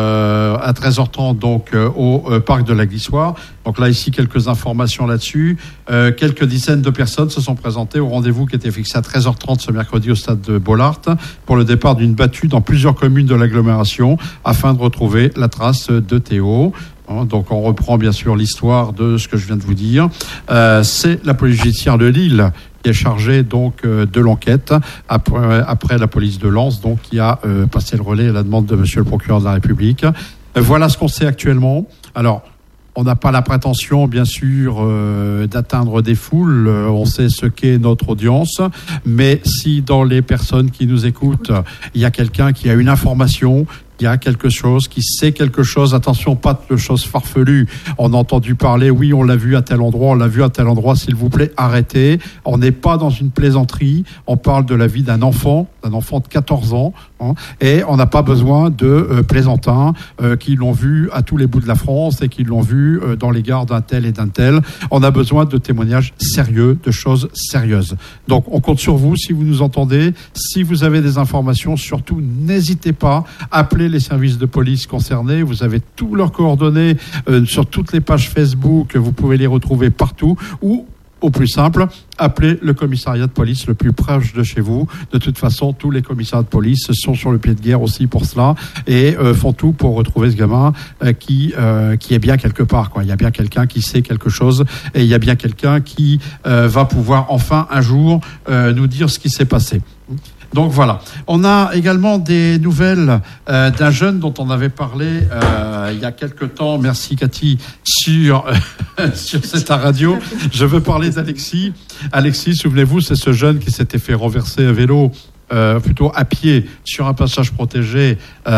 parc de la Glissoire. Donc là, ici, quelques informations là-dessus. Quelques dizaines de personnes se sont présentées au rendez-vous qui était fixé à 13h30 ce mercredi au stade de Bollaert pour le départ d'une battue dans plusieurs communes de l'agglomération afin de retrouver la trace de Théo. Donc on reprend bien sûr l'histoire de ce que je viens de vous dire. C'est la police judiciaire de Lille qui est chargée donc de l'enquête après la police de Lens, donc qui a passé le relais à la demande de monsieur le procureur de la République. Voilà ce qu'on sait actuellement. Alors, on n'a pas la prétention, bien sûr, d'atteindre des foules. On sait ce qu'est notre audience. Mais si dans les personnes qui nous écoutent, il y a quelqu'un qui a une information, il y a quelque chose, qui sait quelque chose, attention, pas de choses farfelues. On a entendu parler, oui, on l'a vu à tel endroit, s'il vous plaît, arrêtez. On n'est pas dans une plaisanterie, on parle de la vie d'un enfant de 14 ans, et on n'a pas besoin de plaisantins qui l'ont vu à tous les bouts de la France et qui l'ont vu dans les gares d'un tel et d'un tel. On a besoin de témoignages sérieux, de choses sérieuses. Donc, on compte sur vous, si vous nous entendez, si vous avez des informations, surtout, n'hésitez pas, appelez les services de police concernés. Vous avez tous leurs coordonnées sur toutes les pages Facebook. Vous pouvez les retrouver partout. Ou, au plus simple, appelez le commissariat de police le plus proche de chez vous. De toute façon, tous les commissariats de police sont sur le pied de guerre aussi pour cela et font tout pour retrouver ce gamin qui est bien quelque part, quoi. Il y a bien quelqu'un qui sait quelque chose et il y a bien quelqu'un qui va pouvoir enfin un jour nous dire ce qui s'est passé. Donc voilà. On a également des nouvelles d'un jeune dont on avait parlé il y a quelque temps. Merci Cathy sur cette radio. Je veux parler d'Alexis. Alexis, souvenez-vous, c'est ce jeune qui s'était fait renverser à vélo. Plutôt à pied sur un passage protégé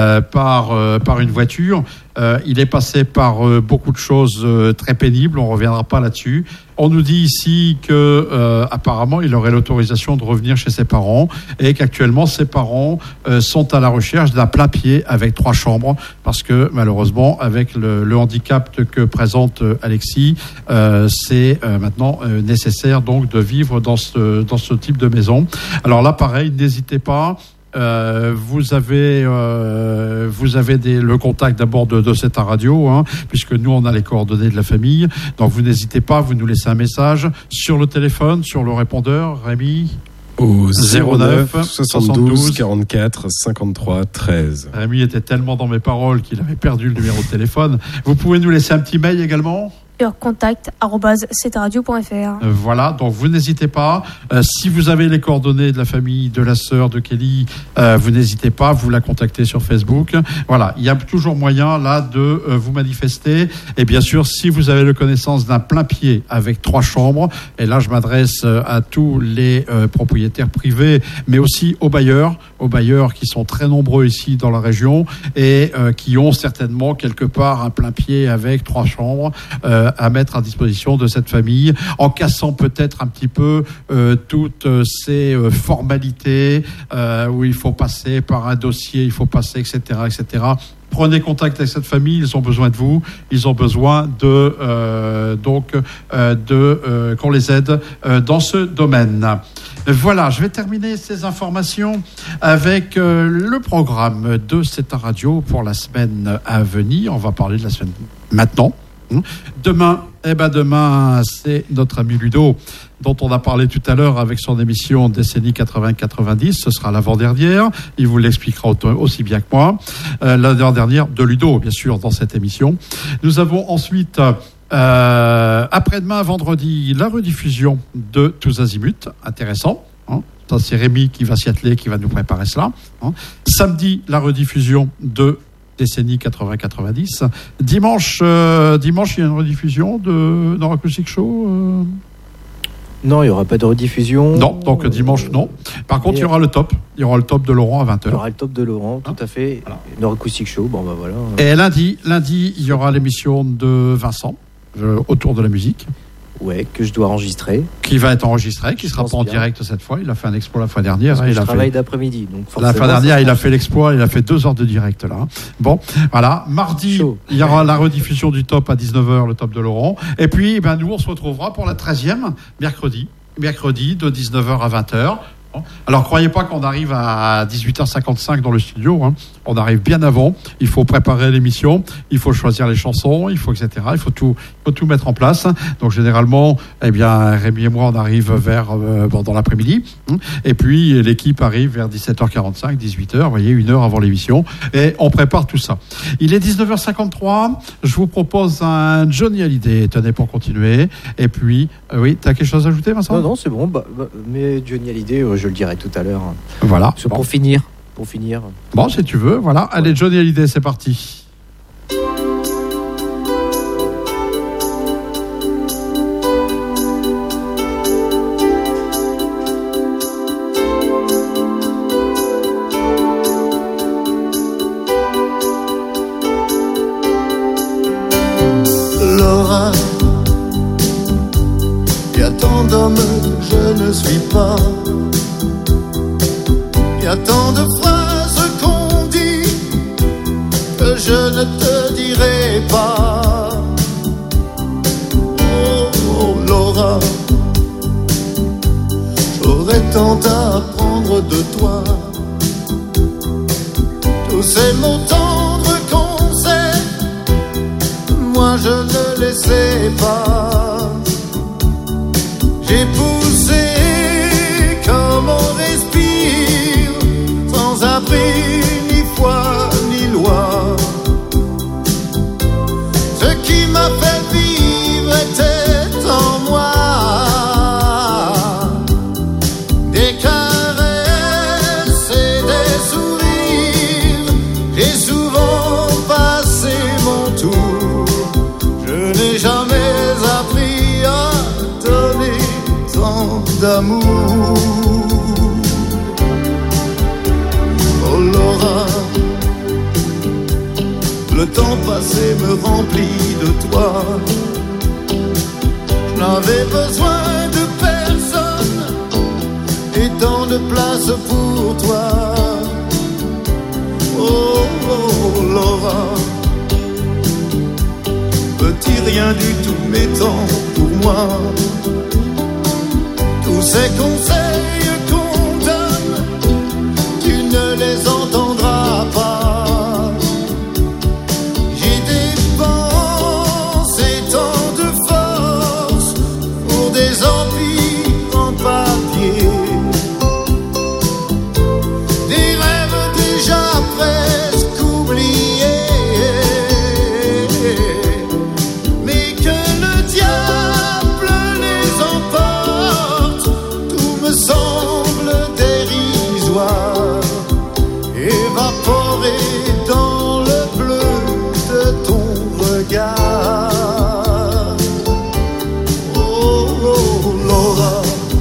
par une voiture. Il est passé par beaucoup de choses très pénibles, on ne reviendra pas là-dessus. On nous dit ici que apparemment il aurait l'autorisation de revenir chez ses parents et qu'actuellement ses parents sont à la recherche d'un plein pied avec 3 chambres parce que malheureusement avec le handicap que présente Alexis, c'est maintenant nécessaire donc de vivre dans ce type de maison. Alors là pareil, n'hésitez pas. Vous avez le contact d'abord de cette radio, puisque nous on a les coordonnées de la famille. Donc vous n'hésitez pas, vous nous laissez un message sur le téléphone, sur le répondeur, Rémi. Au 09 72 44 53 13. Rémi était tellement dans mes paroles qu'il avait perdu le numéro de téléphone. Vous pouvez nous laisser un petit mail également sur contact@ctradio.fr. Voilà, donc vous n'hésitez pas. Si vous avez les coordonnées de la famille, de la sœur de Kelly, vous n'hésitez pas, vous la contactez sur Facebook. Voilà, il y a toujours moyen là de vous manifester. Et bien sûr, si vous avez la connaissance d'un plein pied avec 3 chambres, et là je m'adresse à tous les propriétaires privés, mais aussi aux bailleurs qui sont très nombreux ici dans la région et qui ont certainement quelque part un plein pied avec 3 chambres. À mettre à disposition de cette famille, en cassant peut-être un petit peu toutes ces formalités où il faut passer par un dossier, il faut passer, etc., etc. Prenez contact avec cette famille, ils ont besoin de vous, ils ont besoin qu'on les aide dans ce domaine. Voilà, je vais terminer ces informations avec le programme de cette radio pour la semaine à venir. On va parler de la semaine maintenant. Demain, c'est notre ami Ludo, dont on a parlé tout à l'heure avec son émission Décennie 80-90. Ce sera l'avant-dernière. Il vous l'expliquera aussi bien que moi. L'avant-dernière de Ludo, bien sûr, dans cette émission. Nous avons ensuite, après-demain, vendredi, la rediffusion de Tous Azimuts. Intéressant. Ça, c'est Rémi qui va s'y atteler, qui va nous préparer cela. Samedi, la rediffusion de Décennie 80-90. Dimanche, il y a une rediffusion dans Rock Music Show. Non, il n'y aura pas de rediffusion. Non, donc dimanche, non. Par contre, il y aura le top. Il y aura le top de Laurent à 20h. Il y aura le top de Laurent, tout à fait. Voilà. Nord Acoustic Show, bon bah voilà. Et lundi, il y aura l'émission de Vincent, autour de la musique. Ouais, que je dois enregistrer. Qui va être enregistré, qui Je sera pense pas en bien. direct cette fois. Il a fait un exploit la fois dernière. Parce que il je a travaille fait... d'après-midi. Donc La fois forcément, dernière, ça il a change. fait l'exploit, il a fait 2 heures de direct là. Bon, voilà. Mardi, Chaud. il y aura la rediffusion du top à 19h, le top de Laurent. Et puis, ben, nous, on se retrouvera pour la 13e, mercredi de 19h à 20h. Bon. Alors, croyez pas qu'on arrive à 18h55 dans le studio. Hein. On arrive bien avant. Il faut préparer l'émission. Il faut choisir les chansons. Il faut etc. Il faut tout mettre en place. Donc, généralement, eh bien, Rémi et moi, on arrive vers dans l'après-midi. Et puis, l'équipe arrive vers 17h45, 18h. Vous voyez, 1 heure avant l'émission. Et on prépare tout ça. Il est 19h53. Je vous propose un Johnny Hallyday. Tenez pour continuer. Et puis, oui, t'as quelque chose à ajouter, Vincent ? Non, c'est bon. Mais Johnny Hallyday, je le dirai tout à l'heure. Voilà. Bon. Pour finir. Bon, si tu veux, voilà. Allez, Johnny Hallyday, c'est parti. Laura, il y a tant d'hommes que je ne suis pas. Il y a tant de phrases qu'on dit que je ne te dirai pas. Oh Laura, j'aurais tant à apprendre de toi. Tous ces mots tendres qu'on sait, moi je ne les sais pas. J'ai poussé comme on respire, sans abri, ni foi, ni loi. Ce qui m'a fait vivre était en moi. Des caresses et des sourires, j'ai souvent passé mon tour. Je n'ai jamais appris à donner tant d'amour. Oh Laura, le temps passé me remplit de toi. Je n'avais besoin de personne et tant de place pour toi. Oh Laura, petit rien du tout m'étant pour moi. Tous ces conseils qu'on donne, tu ne les entendras pas. J'ai dépensé tant de force pour des empires en papier, des rêves déjà presque oubliés. Mais que le diable les emporte, tout me semble dérisoire, évaporé dans le bleu de ton regard. Oh Laura,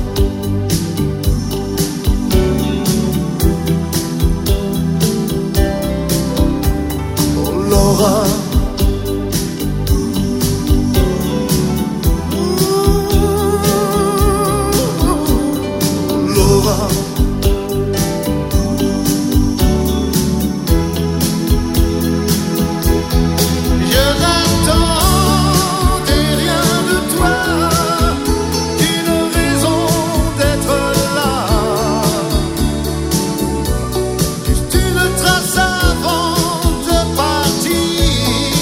oh Laura, Laura. Je n'attendais rien de toi, une raison d'être là, juste une trace avant de partir.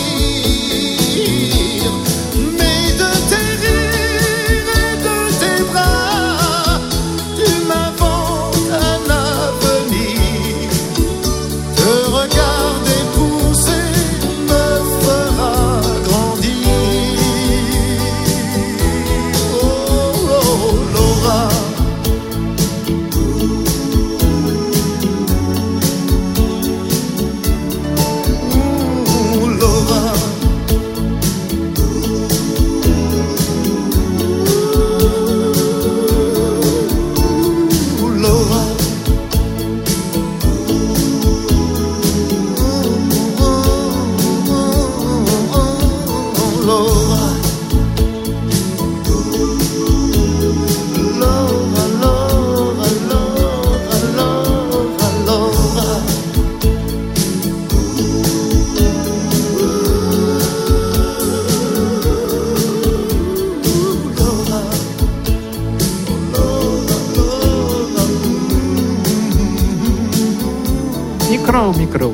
micro.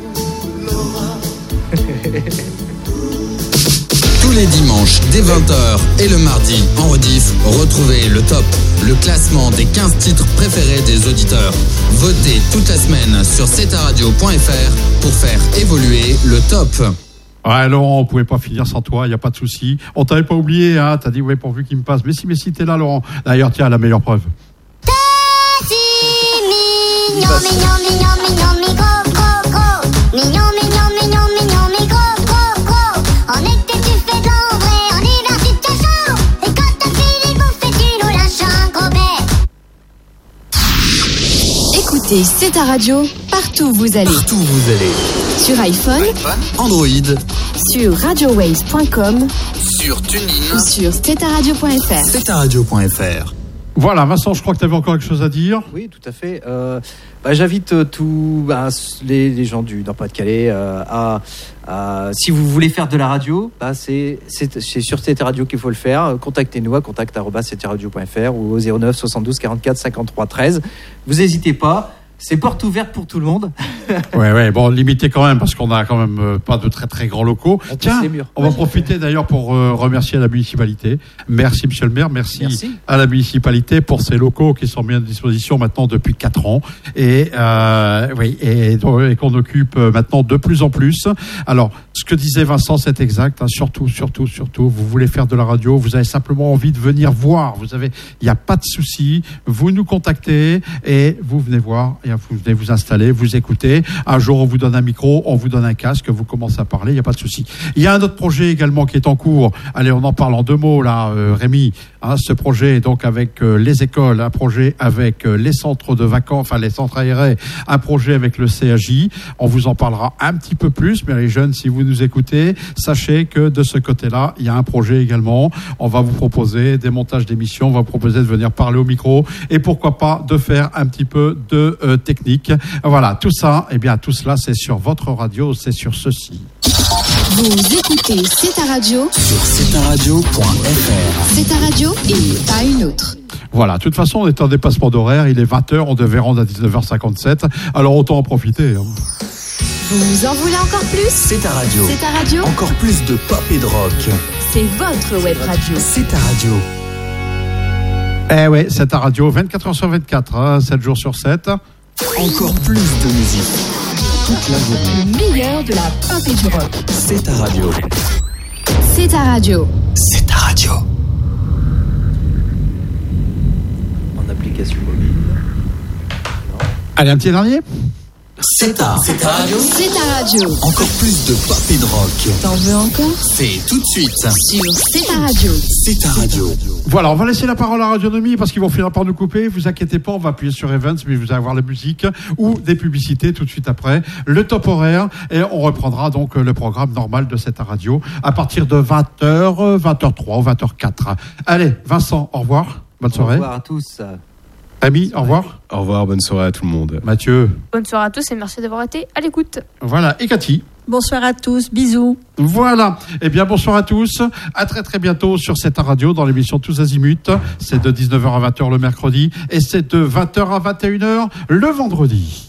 Tous les dimanches dès 20h et le mardi en rediff, retrouvez le top, le classement des 15 titres préférés des auditeurs. Votez toute la semaine sur cetaradio.fr pour faire évoluer le top. Ouais, Laurent, on pouvait pas finir sans toi, il n'y a pas de souci. On t'avait pas oublié, hein, t'as dit, ouais, pourvu qu'il me passe. Mais si t'es là, Laurent. D'ailleurs, tiens, la meilleure preuve. Mignon, mignon, mignon, mignon, mi gros, gros, gros. Mignon, mignon, mignon, mignon, mi gros, gros, gros. En été tu fais de l'ombre et en hiver tu te chaud. Et quand t'as fini de bouffer, tu nous lâches un gros bec. Écoutez, c'est ta radio, partout où vous allez. Partout où vous allez. Sur iPhone, Android, sur radiowaves.com, sur TuneIn ou sur cetaradio.fr. cetaradio.fr. Voilà, Vincent, je crois que tu avais encore quelque chose à dire. Oui, tout à fait. J'invite tous les gens du Nord-Pas-de-Calais à si vous voulez faire de la radio, c'est sur CT Radio qu'il faut le faire. Contactez-nous à contact@ctradio.fr ou au 09 72 44 53 13. Vous n'hésitez pas. C'est porte ouverte pour tout le monde. Ouais, bon, limité quand même, parce qu'on a quand même pas de très très grands locaux. Tiens, on va profiter d'ailleurs pour remercier la municipalité. Merci, monsieur le maire, merci à la municipalité pour ces locaux qui sont mis à disposition maintenant depuis 4 ans. Et qu'on occupe maintenant de plus en plus. Alors, ce que disait Vincent, c'est exact. Hein, surtout, vous voulez faire de la radio, vous avez simplement envie de venir voir. Il n'y a pas de souci. Vous nous contactez et vous venez voir. Et vous venez vous installer, vous écoutez. Un jour, on vous donne un micro, on vous donne un casque, vous commencez à parler, il n'y a pas de souci. Il y a un autre projet également qui est en cours. Allez, on en parle en 2 mots, là, Rémi. Hein, ce projet, donc, avec les écoles, un projet avec les centres de vacances, enfin, les centres aérés, un projet avec le CAJ. On vous en parlera un petit peu plus, mais les jeunes, si vous nous écoutez, sachez que de ce côté-là, il y a un projet également. On va vous proposer des montages d'émissions, on va vous proposer de venir parler au micro et pourquoi pas de faire un petit peu de technique. Voilà, tout ça, tout cela, c'est sur votre radio, c'est sur ceci. Vous écoutez C'est ta radio sur cetaradio.fr. C'est ta radio et pas une autre. Voilà, de toute façon, on est en dépassement d'horaire, il est 20h, on devait rendre à 19h57, alors autant en profiter. Vous en voulez encore plus? C'est ta radio. C'est ta radio. Encore plus de pop et de rock. C'est votre web radio. C'est ta radio. Eh ouais, c'est ta radio, 24h sur 24, hein, 7 jours sur 7. Encore plus de musique. Toute la journée. Le meilleur de la pop et du rock. C'est ta radio. C'est ta radio. C'est ta radio. En application mobile. Allez, un petit dernier. C'est ta radio. C'est ta radio. Encore plus de pop et de rock. T'en veux encore? C'est tout de suite. Sur C'est ta radio. C'est ta radio. Voilà, on va laisser la parole à Radionomie parce qu'ils vont finir par nous couper. Vous inquiétez pas, on va appuyer sur Events, mais vous allez avoir la musique ou des publicités tout de suite après. Le top horaire et on reprendra donc le programme normal de cette radio à partir de 20h, 20h03 ou 20h04. Allez, Vincent, au revoir. Bonne soirée. Au revoir à tous. Ami, au revoir. Au revoir, bonne soirée à tout le monde. Mathieu. Bonne soirée à tous et merci d'avoir été à l'écoute. Voilà, et Cathy. Bonsoir à tous, bisous. Voilà, eh bien bonsoir à tous, à très très bientôt sur cette radio dans l'émission Tous Azimuts. C'est de 19h à 20h le mercredi et c'est de 20h à 21h le vendredi.